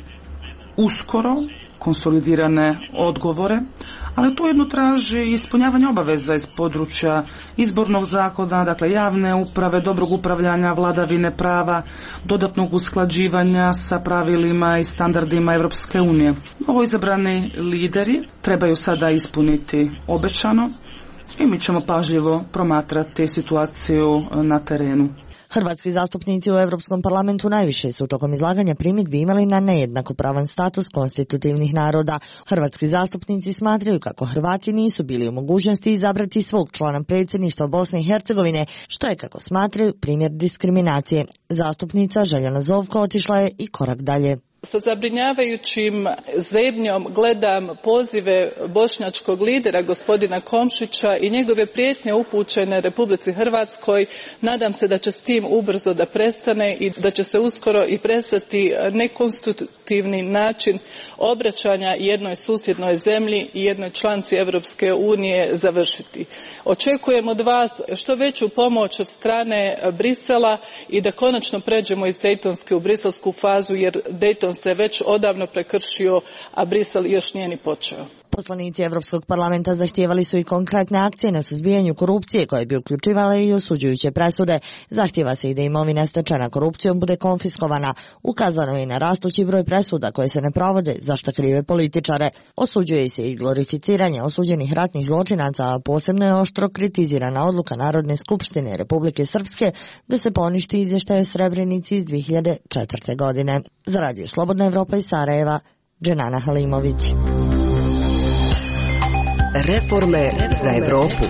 uskoro konsolidirane odgovore, ali to jedno traži ispunjavanje obaveza iz područja izbornog zakona, dakle javne uprave, dobrog upravljanja, vladavine prava, dodatnog usklađivanja sa pravilima i standardima Europske unije. Novo izabrani lideri trebaju sada ispuniti obećano i mi ćemo pažljivo promatrati situaciju na terenu. Hrvatski zastupnici u Europskom parlamentu najviše su tokom izlaganja primjedbi imali na nejednakopravan status konstitutivnih naroda. Hrvatski zastupnici smatraju kako Hrvati nisu bili u mogućnosti izabrati svog člana predsjedništva Bosne i Hercegovine, što je, kako smatraju, primjer diskriminacije. Zastupnica Željana Zovko otišla je i korak dalje. Sa zabrinjavajućim zebnjom gledam pozive bošnjačkog lidera gospodina Komšića i njegove prijetnje upućene Republici Hrvatskoj. Nadam se da će s tim ubrzo da prestane i da će se uskoro i prestati nekonstitutivni način obraćanja jednoj susjednoj zemlji i jednoj članci Europske unije završiti. Očekujem od vas što veću pomoć od strane Brisela i da konačno pređemo iz Dejtonske u briselsku fazu, jer Dejton se već odavno prekršio, a Brisel još nije ni počeo. Poslanici Europskog parlamenta zahtijevali su i konkretne akcije na suzbijanju korupcije koje bi uključivale i osuđujuće presude. Zahtijeva se i da imovina stečena korupcijom bude konfiskovana. Ukazano je i na rastući broj presuda koje se ne provode za što krive političare. Osuđuje se i glorificiranje osuđenih ratnih zločinaca, a posebno je oštro kritizirana odluka Narodne skupštine Republike Srpske da se poništi izvještaj o Srebrenici iz 2004. godine. Za Radio Slobodna Evropa iz Sarajeva, Dženana Halimović. Reforme za Evropu.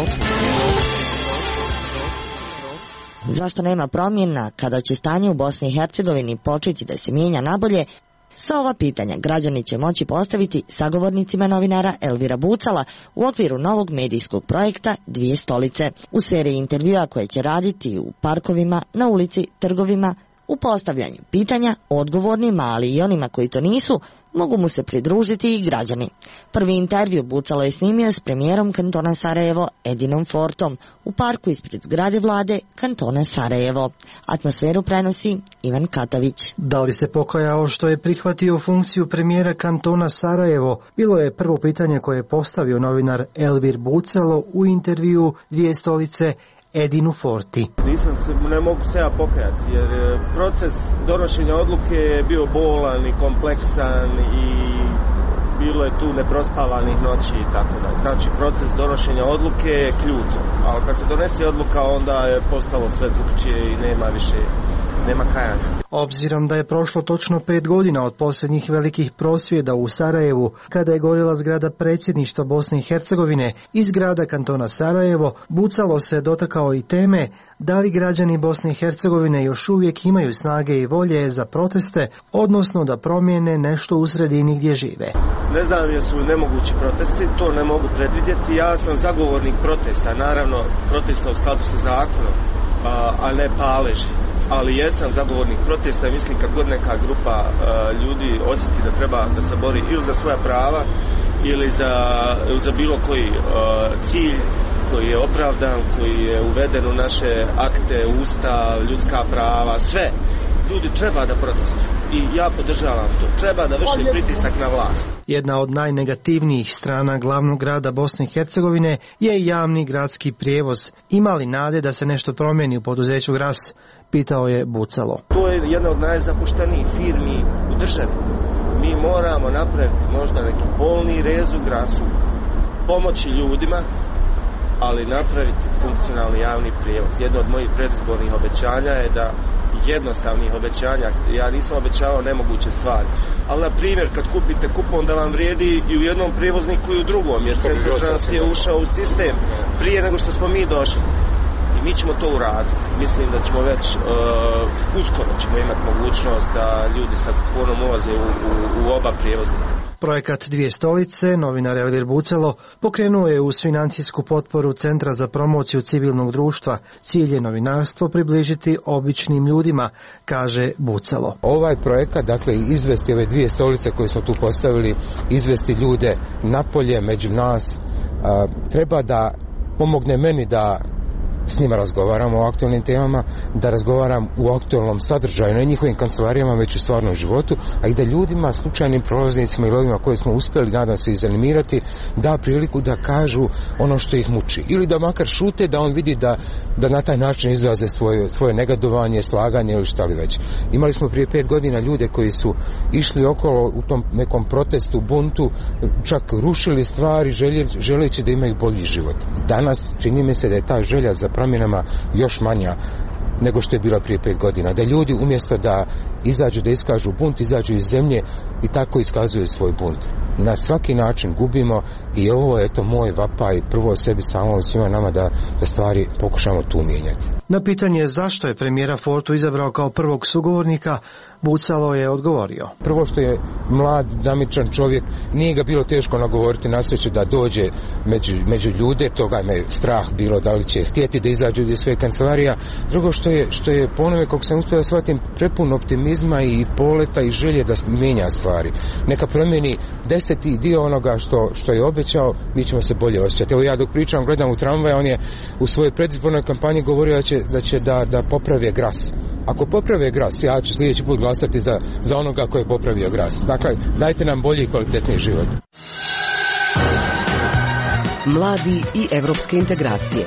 Zašto nema promjena kada će stanje u Bosni i Hercegovini početi da se mijenja nabolje? Sva ova pitanja građani će moći postaviti sagovornicima novinara Elvira Bucala u okviru novog medijskog projekta Dvije stolice. U seriji intervjua koje će raditi u parkovima, na ulici, trgovima, u postavljanju pitanja odgovornima, ali i onima koji to nisu, mogu mu se pridružiti i građani. Prvi intervju Bucalo je snimio s premijerom kantona Sarajevo Edinom Fortom u parku ispred zgrade vlade kantona Sarajevo. Atmosferu prenosi Ivan Katavić. Da li se pokajao što je prihvatio funkciju premijera kantona Sarajevo? Bilo je prvo pitanje koje je postavio novinar Elvir Bucalo u intervju Dvije stolice Edinu Forti. Ne mogu se ja pokajati, jer proces donošenja odluke je bio bolan i kompleksan i bilo je tu neprospavanih noći i tako da. Znači, proces donošenja odluke je ključan, ali kad se donese odluka, onda je postalo sve drugčije i nema kajanja. Obzirom da je prošlo točno 5 godina od posljednjih velikih prosvjeda u Sarajevu, kada je gorila zgrada predsjedništva Bosne i Hercegovine i zgrada kantona Sarajevo, Bucalo se dotakao i teme da li građani Bosne i Hercegovine još uvijek imaju snage i volje za proteste, odnosno da promijene nešto u sredini gdje žive. Ne znam jesu li nemogući protesti, to ne mogu predvidjeti. Ja sam zagovornik protesta, naravno protesta u skladu sa zakonom, a ne paleži. Ali jesam zagovornik protesta i mislim kad god neka grupa ljudi osjeti da treba da se bori ili za svoja prava ili za bilo koji cilj koji je opravdan, koji je uveden u naše akte, ustav, ljudska prava, sve. Ljudi treba da protestuju i ja podržavam to. Treba da vrši pritisak na vlast. Jedna od najnegativnijih strana glavnog grada Bosne i Hercegovine je javni gradski prijevoz. Ima li nade da se nešto promijeni u poduzeću Gras? Pitao je Bucalo. To je jedna od najzapuštenijih firmi u državi. Mi moramo napraviti možda neki polni rez u Grasu, pomoći ljudima, ali napraviti funkcionalni javni prijevoz. Jedno od mojih predizbornih obećanja je da jednostavnih obećanja, ja nisam obećavao nemoguće stvari, ali na primjer kad kupite kupon da vam vrijedi i u jednom prijevozniku i u drugom, jer Centrotrans je ušao u sistem prije nego što smo mi došli. I mi ćemo to uraditi. Mislim da ćemo već uskoro ćemo imati mogućnost da ljudi sa kuponom ulaze u oba prijevoznika. Projekat Dvije stolice, novinar Elvir Bucalo, pokrenuo je uz financijsku potporu Centra za promociju civilnog društva. Cilj je novinarstvo približiti običnim ljudima, kaže Bucalo. Ovaj projekat, dakle, izvesti ove dvije stolice koje smo tu postavili, izvesti ljude napolje među nas, treba da pomogne meni da s njima razgovaramo o aktualnim temama, da razgovaram u aktualnom sadržaju, ne njihovim kancelarijama, već u stvarnom životu, a i da ljudima, slučajnim prolaznicima ili ovima koje smo uspjeli, nadam se, izanimirati, da priliku da kažu ono što ih muči. Ili da makar šute, da on vidi da na taj način izraze svoje negodovanje, slaganje ili šta li već. Imali smo prije 5 godina ljude koji su išli okolo u tom nekom protestu, buntu, čak rušili stvari, želeći da imaju bolji život. Danas čini mi se da je ta želja za promjenama još manja. nego što je bila prije 5 godina. Da ljudi umjesto da izađu, da iskažu bunt, izađu iz zemlje i tako iskazuju svoj bunt. Na svaki način gubimo i ovo je to moj vapaj prvo sebi samom svima nama da stvari pokušamo tu mijenjati. Na pitanje zašto je premijera Fortu izabrao kao prvog sugovornika, Bucalo je odgovorio. Prvo što je mlad, dinamičan čovjek, nije ga bilo teško nagovoriti na sreću da dođe među ljude, toga me strah bilo da li će htjeti da izađu iz svoje kancelarija. Drugo što je po onome kako sam uspio da shvatim prepun optimizma i poleta i želje da mijenja stvari. Neka promijeni 10. dio onoga što je obećao, mi ćemo se bolje osjećati. Evo ja dok pričam, gledam u tramvaj, on je u svojoj predizbornoj kampanji govorio da popravi Gras. Ako poprave Gras, ja ću sljedeći put glasati za onoga koji je popravio Gras. Dakle, dajte nam bolji i kvalitetniji život. Mladi i evropske integracije.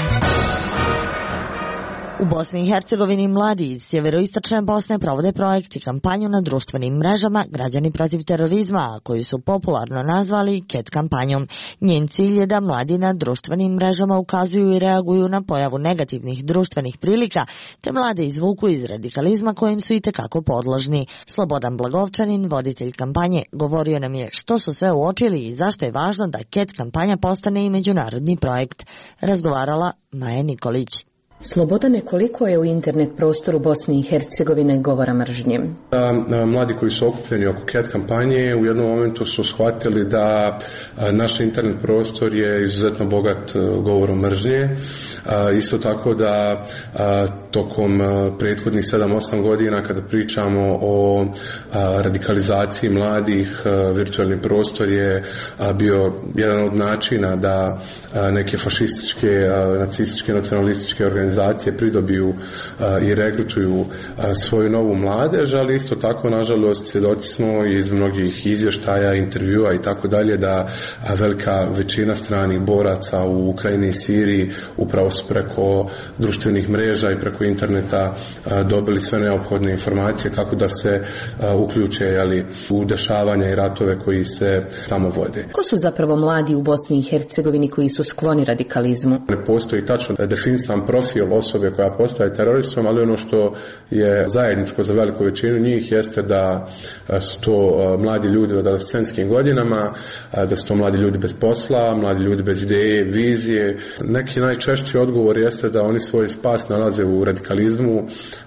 U Bosni i Hercegovini mladi iz sjeveroistočne Bosne provode projekt i kampanju na društvenim mrežama Građani protiv terorizma, koju su popularno nazvali KET kampanjom. Njen cilj je da mladi na društvenim mrežama ukazuju i reaguju na pojavu negativnih društvenih prilika, te mlade izvuku iz radikalizma kojim su itekako podložni. Slobodan Blagovčanin, voditelj kampanje, govorio nam je što su sve uočili i zašto je važno da KET kampanja postane i međunarodni projekt. Razgovarala Maja Nikolić. Slobodane, koliko je u internet prostoru Bosne i Hercegovine govora mržnje? Mladi koji su okupljeni oko KET kampanje u jednom momentu su shvatili da naš internet prostor je izuzetno bogat govorom mržnje. Isto tako da tokom prethodnih 7-8 godina kada pričamo o radikalizaciji mladih, virtualni prostor je bio jedan od načina da neke fašističke, nacističke, nacionalističke organizacije pridobiju i regrutuju svoju novu mladež, ali isto tako, nažalost, svjedoci smo iz mnogih izvještaja, intervjua i tako dalje da velika većina stranih boraca u Ukrajini i Siriji upravo su preko društvenih mreža i preko interneta dobili sve neophodne informacije kako da se uključe u dešavanja i ratove koji se tamo vode. Ko su zapravo mladi u Bosni i Hercegovini koji su skloni radikalizmu? Ne postoji tačno definisan profil osobe koja postaje teroristom, ali ono što je zajedničko za veliku većinu njih jeste da su to mladi ljudi u adolescentskim godinama, da su to mladi ljudi bez posla, mladi ljudi bez ideje, vizije. Neki najčešći odgovor jeste da oni svoj spas nalaze u radikalizmu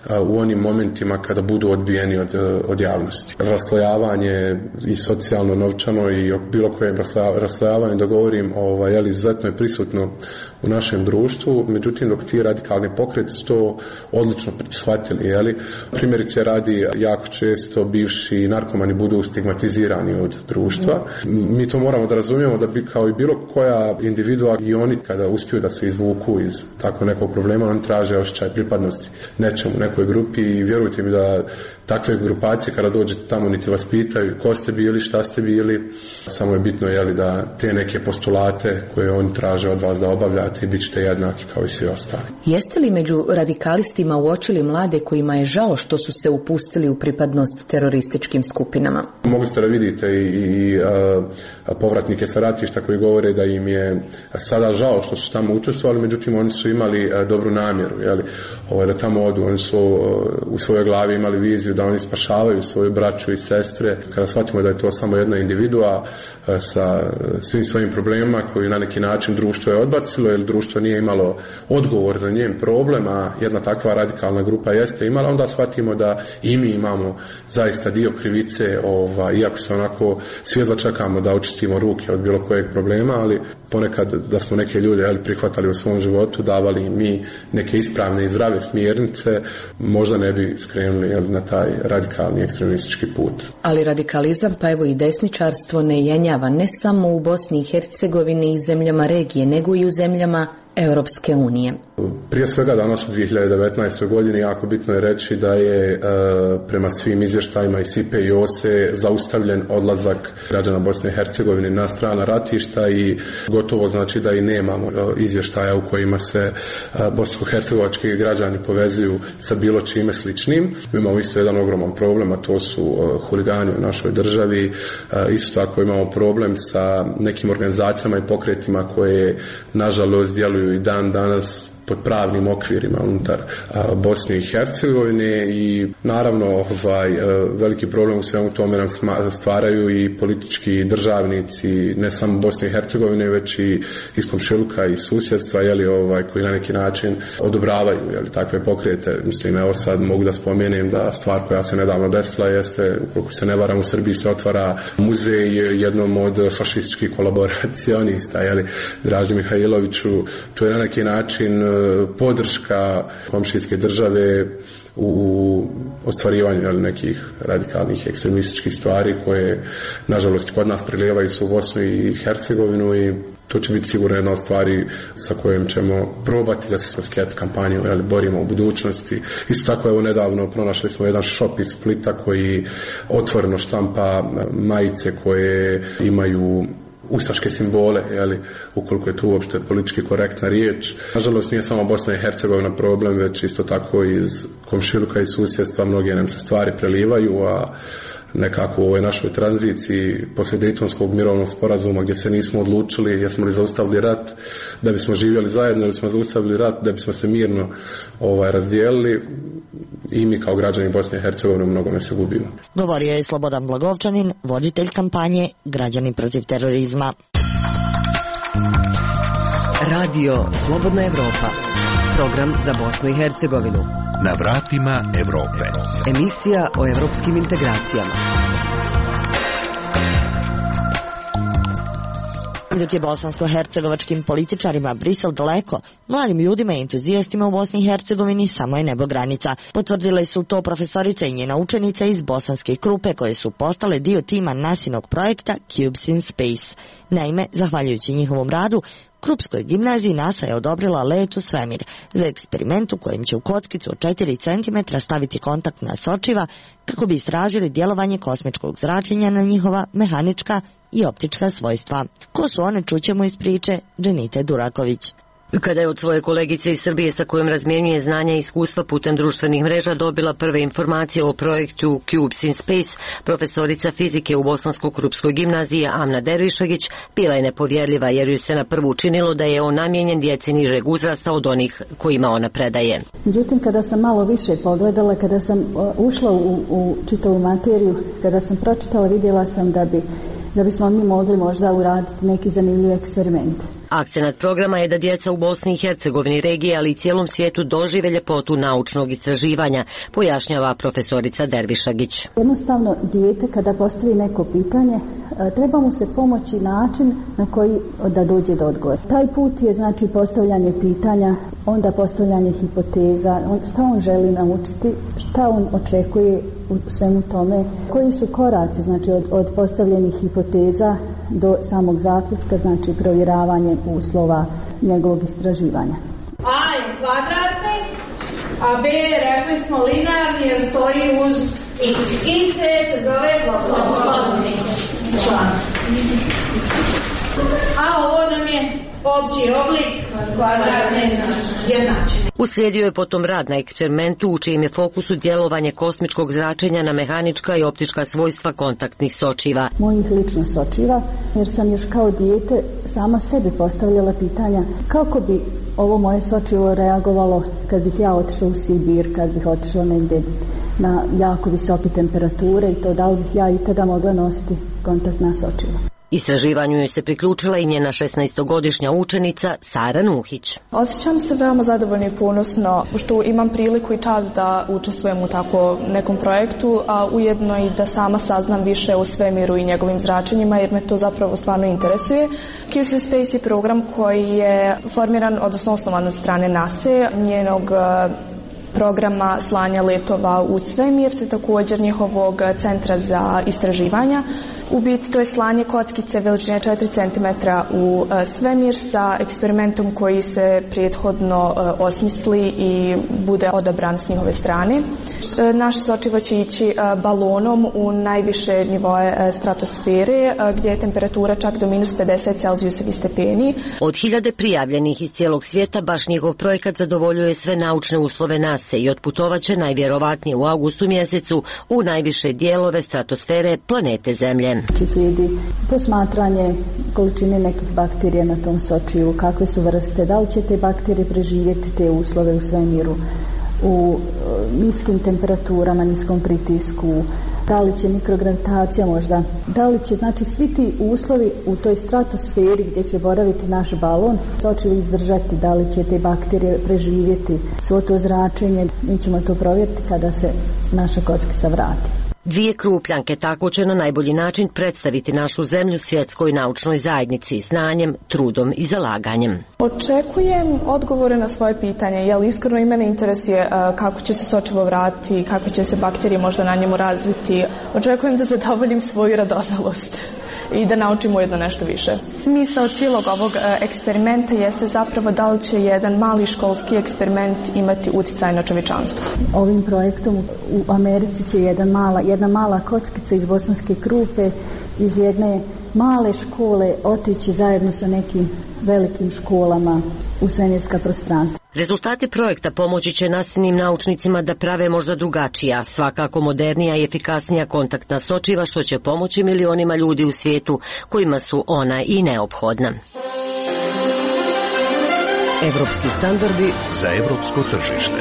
u onim momentima kada budu odbijeni od javnosti. Raslojavanje i socijalno, novčano i o bilo kojem raslojavanju da govorim, izuzetno je prisutno u našem društvu, međutim dok ti radikalni pokreti su to odlično shvatili, primjerice radi jako često bivši narkomani budu stigmatizirani od društva. Mi to moramo da razumijemo da bi kao i bilo koja individua i oni kada uspiju da se izvuku iz tako nekog problema, oni traže osjećaj pripadnosti nečemu, nekoj grupi i vjerujte mi da takve grupacije kada dođete tamo niti vas pitaju ko ste bili, šta ste bili, samo je bitno da te neke postulate koje oni traže od vas da obavljate i bit ćete jednaki kao i svi ostali. Jeste li među radikalistima uočili mlade kojima je žao što su se upustili u pripadnost terorističkim skupinama? Mogli ste da vidite i povratnike sa ratišta koji govore da im je sada žao što su tamo učestvovali, međutim oni su imali dobru namjeru, da tamo odu, oni su u svojoj glavi imali viziju da oni spašavaju svoju braću i sestre. Kada shvatimo da je to samo jedna individua sa svim svojim problemima koji na neki način društvo je odbacilo ili društvo nije imalo odgovor za njen problem, a jedna takva radikalna grupa jeste imala, onda shvatimo da i mi imamo zaista dio krivice, iako se onako svjedva čekamo da očistimo ruke od bilo kojeg problema, ali ponekad da smo neke ljude prihvatali u svom životu, davali im mi neke ispravne i zdrave smjernice, možda ne bi skrenuli na taj radikalni ekstremistički put. Ali radikalizam, pa evo i desničarstvo ne jenjava ne samo u Bosni i Hercegovini i zemljama regije, nego i u zemljama Europske unije. Prije svega danas u 2019. godini jako bitno je reći da je prema svim izvještajima i SIPE i OSE zaustavljen odlazak građana Bosne i Hercegovine na strana ratišta i gotovo znači da i nemamo izvještaja u kojima se bosansko-hercegovački građani povezuju sa bilo čime sličnim. Mi imamo isto jedan ogroman problem, a to su huligani u našoj državi. Isto tako imamo problem sa nekim organizacijama i pokretima koje nažalost djeluju i dan danas pod pravnim okvirima unutar Bosne i Hercegovine i naravno veliki problem u svemu tome nam stvaraju i politički državnici ne samo Bosne i Hercegovine već i iz komšiluka i susjedstva koji na neki način odobravaju takve pokrete. Mislim, evo sad mogu da spomenem da stvar koja se nedavno desila jeste, ukoliko se ne varam, u Srbiji se otvara muzej jednom od fašističkih kolaboracionista, Draži Mihajloviću. To je na neki način podrška komšijske države u ostvarivanju nekih radikalnih ekstremističkih stvari koje nažalost kod nas prelijevaju su u Bosnu i Hercegovinu i to će biti sigurno jedna od stvari sa kojom ćemo probati da se kroz KET kampanju borimo u budućnosti. Isto tako, evo nedavno pronašli smo jedan shop iz Splita koji otvoreno štampa majice koje imaju ustaške simbole, ukoliko je tu uopšte politički korektna riječ. Nažalost, nije samo Bosna i Hercegovina problem, već isto tako iz komšiluka i susjedstva mnoge nam se stvari prelivaju, a nekako u ovoj našoj tranziciji poslije Dejtonskog mirovnog sporazuma gdje se nismo odlučili jesmo li zaustavili rat da bismo živjeli zajedno ili smo zaustavili rat da bismo se mirno razdijelili i mi kao građani Bosne i Hercegovine u mnogome se gubimo. Govorio je Slobodan Blagovčanin, voditelj kampanje Građani protiv terorizma. Radio Slobodna Evropa. Program za Bosnu i Hercegovinu. Na vratima Evrope. Emisija o evropskim integracijama. Dok je bosansko-hercegovačkim političarima Brisel daleko, mladim ljudima i entuzijastima u Bosni i Hercegovini samo je nebo granica. Potvrdile su to profesorica i njena učenica iz bosanske Krupe koje su postale dio tima NASInog projekta Cubes in Space. Naime, zahvaljujući njihovom radu, Krupskoj gimnaziji NASA je odobrila let u svemir za eksperiment u kojem će u kockicu od 4 cm staviti kontaktna sočiva kako bi istražili djelovanje kosmičkog zračenja na njihova mehanička i optička svojstva. Ko su one, čućemo iz priče Dženite Duraković. Kada je od svoje kolegice iz Srbije sa kojom razmjenjuje znanja i iskustva putem društvenih mreža dobila prve informacije o projektu Cubes in Space, profesorica fizike u Bosansko-Krupskoj gimnaziji Amna Dervišagić bila je nepovjerljiva jer ju se na prvu učinilo da je on namijenjen djeci nižeg uzrasta od onih kojima ona predaje. Međutim, kada sam malo više pogledala, kada sam ušla u čitavu materiju, kada sam pročitala, vidjela sam da bismo mi mogli možda uraditi neki zanimljiv eksperiment. Akcenat programa je da djeca u Bosni i Hercegovini, regiji, ali i cijelom svijetu dožive ljepotu naučnog istraživanja, pojašnjava profesorica Dervišagić. Jednostavno, dijete kada postavi neko pitanje, treba mu se pomoći način na koji da dođe do odgovora. Taj put je znači postavljanje pitanja, onda postavljanje hipoteza, šta on želi naučiti, šta on očekuje u svemu tome, koji su koraci znači od postavljenih hipoteza do samog zaključka, znači provjeravanje uslova njegovog istraživanja. A je kvadratni, a B je, rekli smo, linearni jer stoji uz x. I C se zove slobodni član. A ovo nam je opći oblik kvadratne jednačine. Uslijedio je potom rad na eksperimentu u čijem je fokusu djelovanje kosmičkog zračenja na mehanička i optička svojstva kontaktnih sočiva. Mojih ličnih sočiva, jer sam još kao dijete sama sebi postavljala pitanja kako bi ovo moje sočivo reagovalo kad bih ja otišla u Sibir, kad bih otišla negdje na jako visoke temperature i to da li bih ja i tada mogla nositi kontaktna sočiva. Istraživanju je se priključila i njena 16-godišnja učenica Sara Nuhić. Osjećam se veoma zadovoljno i ponosno što imam priliku i čast da učestvujem u tako nekom projektu, a ujedno i da sama saznam više o svemiru i njegovim zračenjima jer me to zapravo stvarno interesuje. Cubes in Space je program koji je formiran, odnosno osnovan od strane NASA, njenog programa slanja letova u svemir, te također njihovog centra za istraživanja. U biti to je slanje kockice veličine 4 cm u svemir sa eksperimentom koji se prethodno osmisli i bude odabran s njihove strane. Naše sočivo će ići balonom u najviše nivoe stratosfere gdje je temperatura čak do minus 50 Celzijusovih stepeni. Od 1000 prijavljenih iz cijelog svijeta baš njihov projekat zadovoljuje sve naučne uslove NASA i otputovaće najvjerovatnije u avgustu mjesecu u najviše dijelove stratosfere planete Zemlje. Srbije. Slijedi posmatranje količine nekih bakterija na tom sočivu, kakve su vrste, da li će te bakterije preživjeti te uslove u svemiru, u niskim temperaturama, niskom pritisku, da li će mikrogravitacija možda, da li će, znači, svi ti uslovi u toj stratosferi gdje će boraviti naš balon sočivo izdržati, da li će te bakterije preživjeti svo to zračenje. Mi ćemo to provjeriti kada se naša kockica vrati. 2 Krupljanke tako će na najbolji način predstaviti našu zemlju svjetskoj naučnoj zajednici znanjem, trudom i zalaganjem. Očekujem odgovore na svoje pitanje, jer iskreno i mene interesuje kako će se sočivo vratiti, kako će se bakterije možda na njemu razviti. Očekujem da zadovoljim svoju radoznalost i da naučim ujedno nešto više. Smisao cijelog ovog eksperimenta jeste zapravo da li će jedan mali školski eksperiment imati utjecaj na čovječanstvo. Ovim projektom u Americi će jedna mala kockica iz Bosanske Krupe iz jedne male škole otići zajedno sa nekim velikim školama u svemirska prostranstva. Rezultati projekta pomoći će nasilnim naučnicima da prave možda drugačija, svakako modernija i efikasnija kontaktna sočiva, što će pomoći milionima ljudi u svijetu kojima su ona i neophodna. Evropski standardi za evropsko tržište.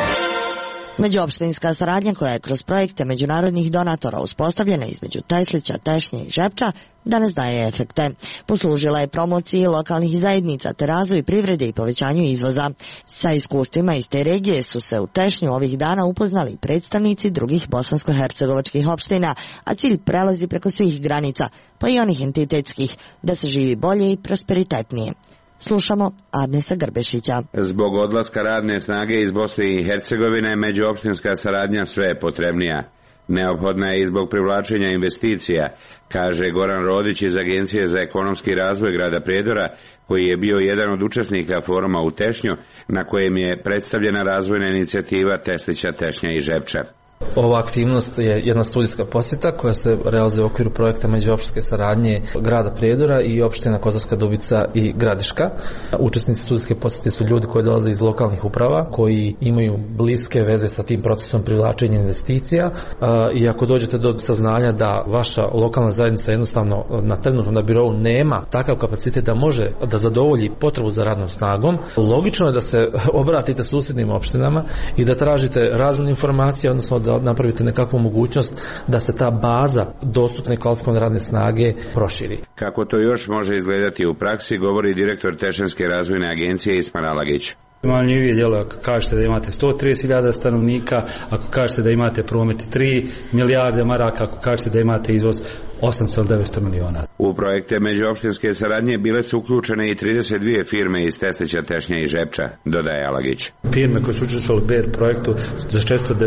Međuopštinska saradnja koja je kroz projekte međunarodnih donatora uspostavljena između Teslića, Tešnje i Žepča danas daje efekte. Poslužila je promociji lokalnih zajednica te razvoju privrede i povećanju izvoza. Sa iskustvima iz te regije su se u Tešnju ovih dana upoznali predstavnici drugih bosansko-hercegovačkih opština, a cilj prelazi preko svih granica, pa i onih entitetskih, da se živi bolje i prosperitetnije. Slušamo Adnesa Grbešića. Zbog odlaska radne snage iz Bosne i Hercegovine međuopštinska saradnja sve je potrebnija. Neophodna je i zbog privlačenja investicija, kaže Goran Rodić iz Agencije za ekonomski razvoj grada Prijedora, koji je bio jedan od učesnika foruma u Tešnju, na kojem je predstavljena razvojna inicijativa Teslića, Tešnja i Žepča. Ova aktivnost je jedna studijska posjeta koja se realizuje u okviru projekta međuopštinske saradnje grada Prijedora i opština Kozarska Dubica i Gradiška. Učesnici studijske posjete su ljudi koji dolaze iz lokalnih uprava, koji imaju bliske veze sa tim procesom privlačenja investicija, i ako dođete do saznanja da vaša lokalna zajednica jednostavno na trenutnom birou nema takav kapacitet da može da zadovolji potrebu za radnom snagom, logično je da se obratite susjednim opštinama i da tražite razmjenu informacija, odnosno da napravite nekakvu mogućnost da se ta baza dostupne kvalifikovane radne snage proširi. Kako to još može izgledati u praksi, govori direktor Tešenske razvojne agencije Isman Alagić. Manjivije djelo ako kažete da imate 130.000 stanovnika, ako kažete da imate promet 3 milijarde maraka, ako kažete da imate izvoz 800 ili 900 miliona. U projekte međuopštinske saradnje bile su uključene i 32 firme iz Teslića, Tešnja i Žepča, dodaje Alagić. Firme koje su učestvovali u BER projektu za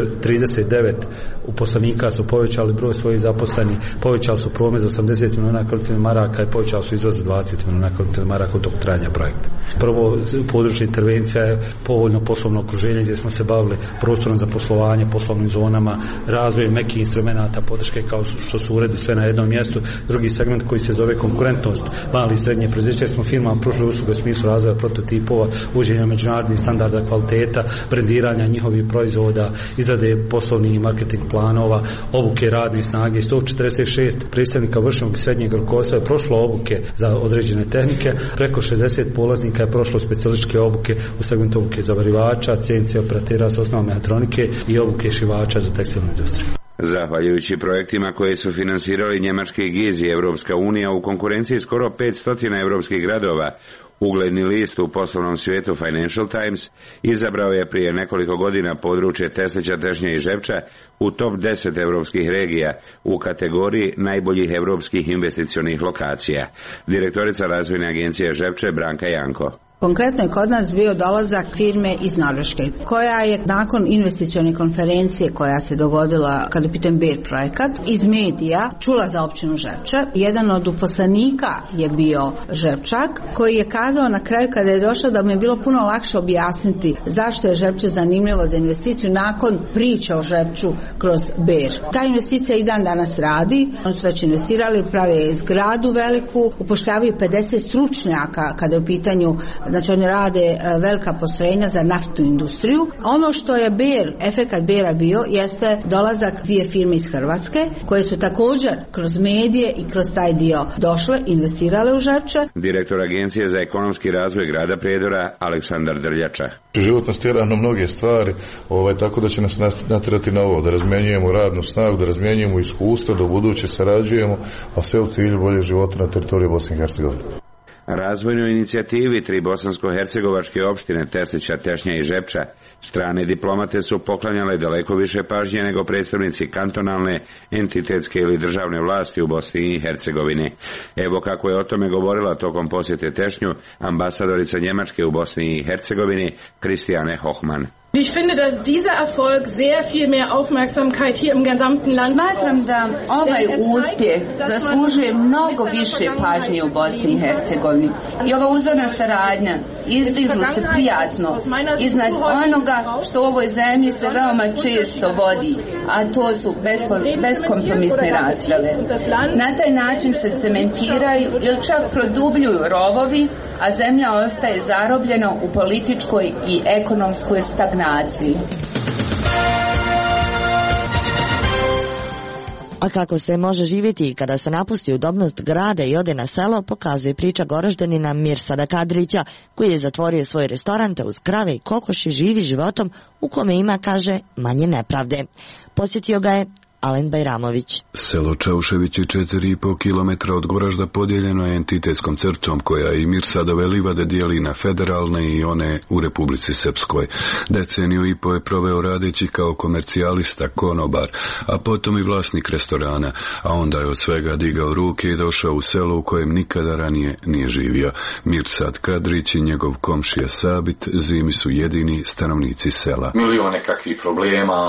439 uposlenika su povećali broj svojih zaposlenih, povećali su promet za 80 miliona kolektivnih maraka i povećali su izvoz za 20 miliona kolektivnih maraka u toku trajanja projekta. Prvo, područna intervencija je povoljno poslovno okruženje gdje smo se bavili prostorom za poslovanje, poslovnim zonama, razvojem mekih instrumenata podrške kao što su uredi sve na jednom mjestu. Drugi segment koji se zove konkurentnost mali i srednje proizvođače smo firmama pružili usluge u smislu razvoja prototipova, uvođenja međunarodnih standarda kvaliteta, brendiranja njihovih proizvoda, izrade poslovnih i marketing planova, obuke radne snage. 146 predstavnika vršnog i srednjeg rukovodstva je prošlo obuke za određene tehnike, preko 60 polaznika je prošlo specijalističke obuke u segmentu obuke zavarivača, CNC operatera s osnovom mehatronike i obuke šivača za tekstilnu industriju. Zahvaljujući projektima koje su finansirali njemački GIZ i Europska unija, u konkurenciji skoro 500 evropskih gradova, ugledni list u poslovnom svijetu Financial Times izabrao je prije nekoliko godina područje Teslića, Tešnja i Žepča u top 10 evropskih regija u kategoriji najboljih evropskih investicionih lokacija. Direktorica razvojne agencije Žepče Branka Janko. Konkretno je kod nas bio dolazak firme iz Norveške, koja je nakon investicione konferencije koja se dogodila kada je pitan BER projekat, iz medija čula za općinu Žepče. Jedan od uposlenika je bio Žepčak, koji je kazao na kraju kada je došao da mu je bilo puno lakše objasniti zašto je Žepče zanimljivo za investiciju nakon priče o Žepču kroz BER. Ta investicija i dan danas radi, oni su već investirali, prave zgradu veliku, upošljavaju 50 stručnjaka kada je u pitanju znači oni rade velika postrojenja za naftnu industriju. Ono što je efekat Bera bio jeste dolazak dvije firme iz Hrvatske koje su također kroz medije i kroz taj dio došle, investirale u Žepče. Direktor Agencije za ekonomski razvoj grada Prijedora Aleksandar Drljača. Život nas tjera na mnoge stvari, tako da će nas natjerati na ovo, da razmjenjujemo radnu snagu, da razmjenjujemo iskustva, da u buduće sarađujemo, a sve u cilju bolje života na teritoriju Bosne i Hercegovine. Razvojnoj inicijativi 3 bosansko-hercegovačke opštine Teslića, Tešnja i Žepča strane diplomate su poklanjale daleko više pažnje nego predstavnici kantonalne, entitetske ili državne vlasti u Bosni i Hercegovini. Evo kako je o tome govorila tokom posjete Tešnju ambasadorica Njemačke u Bosni i Hercegovini Christiane Hochmann. Ich finde, dass dieser Erfolg sehr viel mehr Aufmerksamkeit hier im gesamten Land. Smatram da ovaj uspjeh zaslužuje mnogo više pažnje u Bosni i Hercegovini. I ova uzorna saradnja izdižu se prijatno iznad onoga što u ovoj zemlji se veoma često vodi, a to su beskompromisne rasprave. Na taj način se cementiraju ili čak produbljuju rovovi, a zemlja ostaje zarobljena u političkoj i ekonomskoj stagnaciji. A kako se može živjeti kada se napusti udobnost grada i ode na selo, pokazuje priča Goraždanina Mirsada Kadrića, koji je zatvorio svoje restorante uz krave i kokoši, živi životom u kome ima, kaže, manje nepravde. Posjetio ga je Alen Bajramović. Selo Čaušević je 4,5 km od Goražda podijeljeno je entitetskom crtom koja i Mirsadove livade dijeli na federalne i one u Republici Srpskoj. Deceniju i po je proveo radeći kao komercijalista, konobar, a potom i vlasnik restorana, a onda je od svega digao ruke i došao u selo u kojem nikada ranije nije živio. Mirsad Kadrić i njegov komšija Sabit zimi su jedini stanovnici sela. Milion nekakvih problema,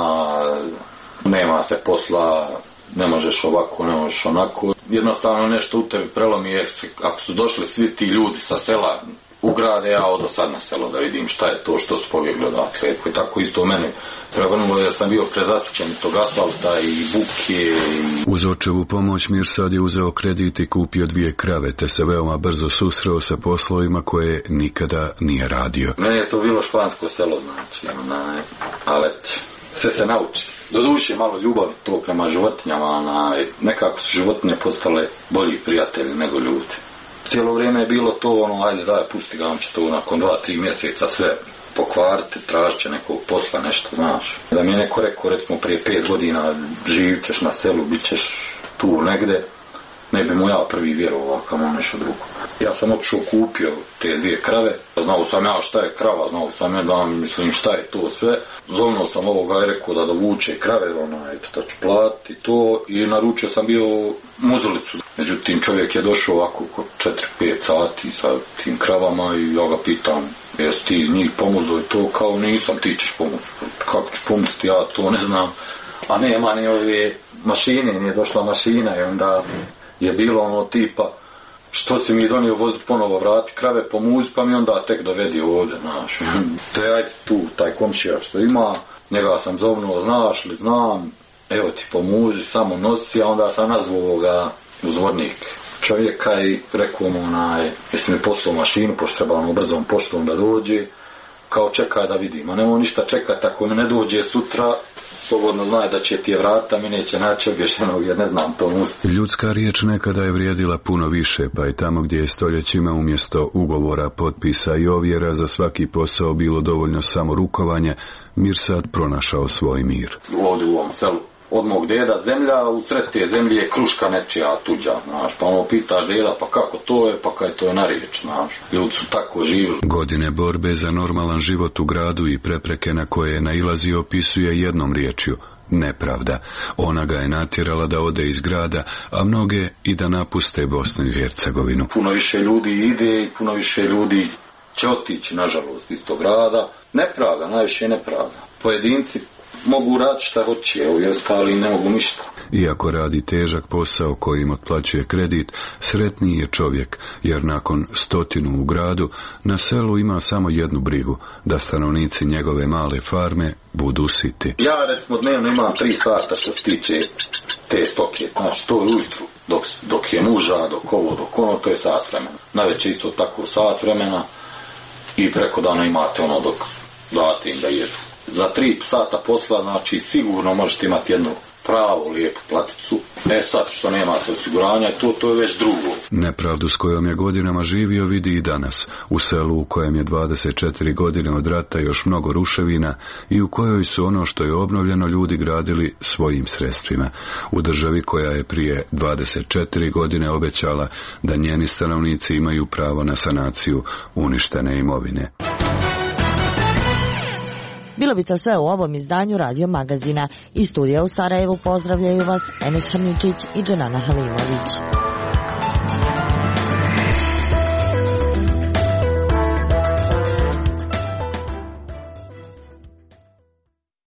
nema se posla, ne možeš ovako, ne možeš onako. Jednostavno nešto u tebi prelomi je, ako su došli svi ti ljudi sa sela u grade, ja odo sad na selo da vidim šta je to što su pobjegli odatle. I tako isto u mene prevrnulo da sam bio prezasićen tog asfalta i buke. Uz očevu pomoć Mirsad je uzeo kredit i kupio 2 krave, te se veoma brzo susreo sa poslovima koje nikada nije radio. Mene je to bilo špansko selo, znači, ali sve se nauči. Doduše malo ljubav to prema životinjama, nekako su životinje postale bolji prijatelji nego ljudi. Cijelo vrijeme je bilo to ajde daj pusti ga, on će to nakon 2-3 mjeseca sve pokvariti, tražit će nekog posla, nešto znaš. Da mi je neko rekao recimo prije 5 godina živit ćeš na selu, bit ćeš tu negde, ne bi mu ja prvi vjerovao kao nešto drugo. Ja sam otišao kupio te 2 krave, znao sam ja šta je krava, znao sam ja da mislim šta je to sve. Zovnuo sam ovoga i rekao da dovuče krave, da ću platiti to i naručio sam bio muzulicu. Međutim čovjek je došao ovako oko 4-5 sati sa tim kravama i ja ga pitam jesi ti njih pomuzao i to kao nisam, ti ćeš pomoći. Kako ću pomuziti, ja to ne znam. A nema ni ove mašine, nije došla mašina i onda je bilo tipa što si mi donio voziti ponovo vrati krave pomuzi pa mi onda tek dovedi ovdje, znaš. To je ajde tu taj komšija što ima, njega sam zovnuo, znaš li, znam, evo ti pomuzi, samo nosi, a onda sam nazvao ovoga uzvodnik čovjeka i rekao mu jesi mi poslao mašinu, pošto treba brzom poštom da dođe, kao čekaj da vidim, a nemoj ništa čekati, ako mi ne dođe sutra, slobodno znaj da će ti je vrata, mi neće naći obješenog jer ne znam to musti. Ljudska riječ nekada je vrijedila puno više, pa i tamo gdje je stoljećima umjesto ugovora, potpisa i ovjera za svaki posao bilo dovoljno samo rukovanje, Mirsad pronašao svoj mir. Ovdje u ovom selu, od mog deda zemlja, u sred te zemlje je kruška nečija tuđa, znaš, pa pitaš deda pa kako to je, pa kaj to je na riječ, znaš, ljudi su tako živjeli. Godine borbe za normalan život u gradu i prepreke na koje je nailazio opisuje jednom riječju: nepravda. Ona ga je natjerala da ode iz grada, a mnoge i da napuste Bosnu i Hercegovinu. Puno više ljudi ide i puno više ljudi će otići, nažalost, iz tog grada. Nepravda, najviše nepravda. Pojedinci mogu raditi šta hoće, evo i ostali ne mogu ništa. Iako radi težak posao kojim otplaćuje kredit, sretniji je čovjek, jer nakon 100 u gradu, na selu ima samo jednu brigu, da stanovnici njegove male farme budu siti. Ja recimo dnevno imam 3 sata što se tiče te stoke, znači to je ujutru, dok je muža, dok ovo, dok ono, to je sat vremena. Navečer isto tako sat vremena, i preko dana imate ono dok date im da jedu. Za 3 sata posla, znači sigurno možete imati jednu pravu, lijepu platicu. Sad što nema se osiguranja, to je već drugo. Nepravdu s kojom je godinama živio vidi i danas, u selu u kojem je 24 godine od rata još mnogo ruševina i u kojoj su ono što je obnovljeno ljudi gradili svojim sredstvima. U državi koja je prije 24 godine obećala da njeni stanovnici imaju pravo na sanaciju uništene imovine. Bilo bi to sve u ovom izdanju Radio Magazina. Iz studija u Sarajevu pozdravljaju vas Enes Hamičić i Dženana Halimović.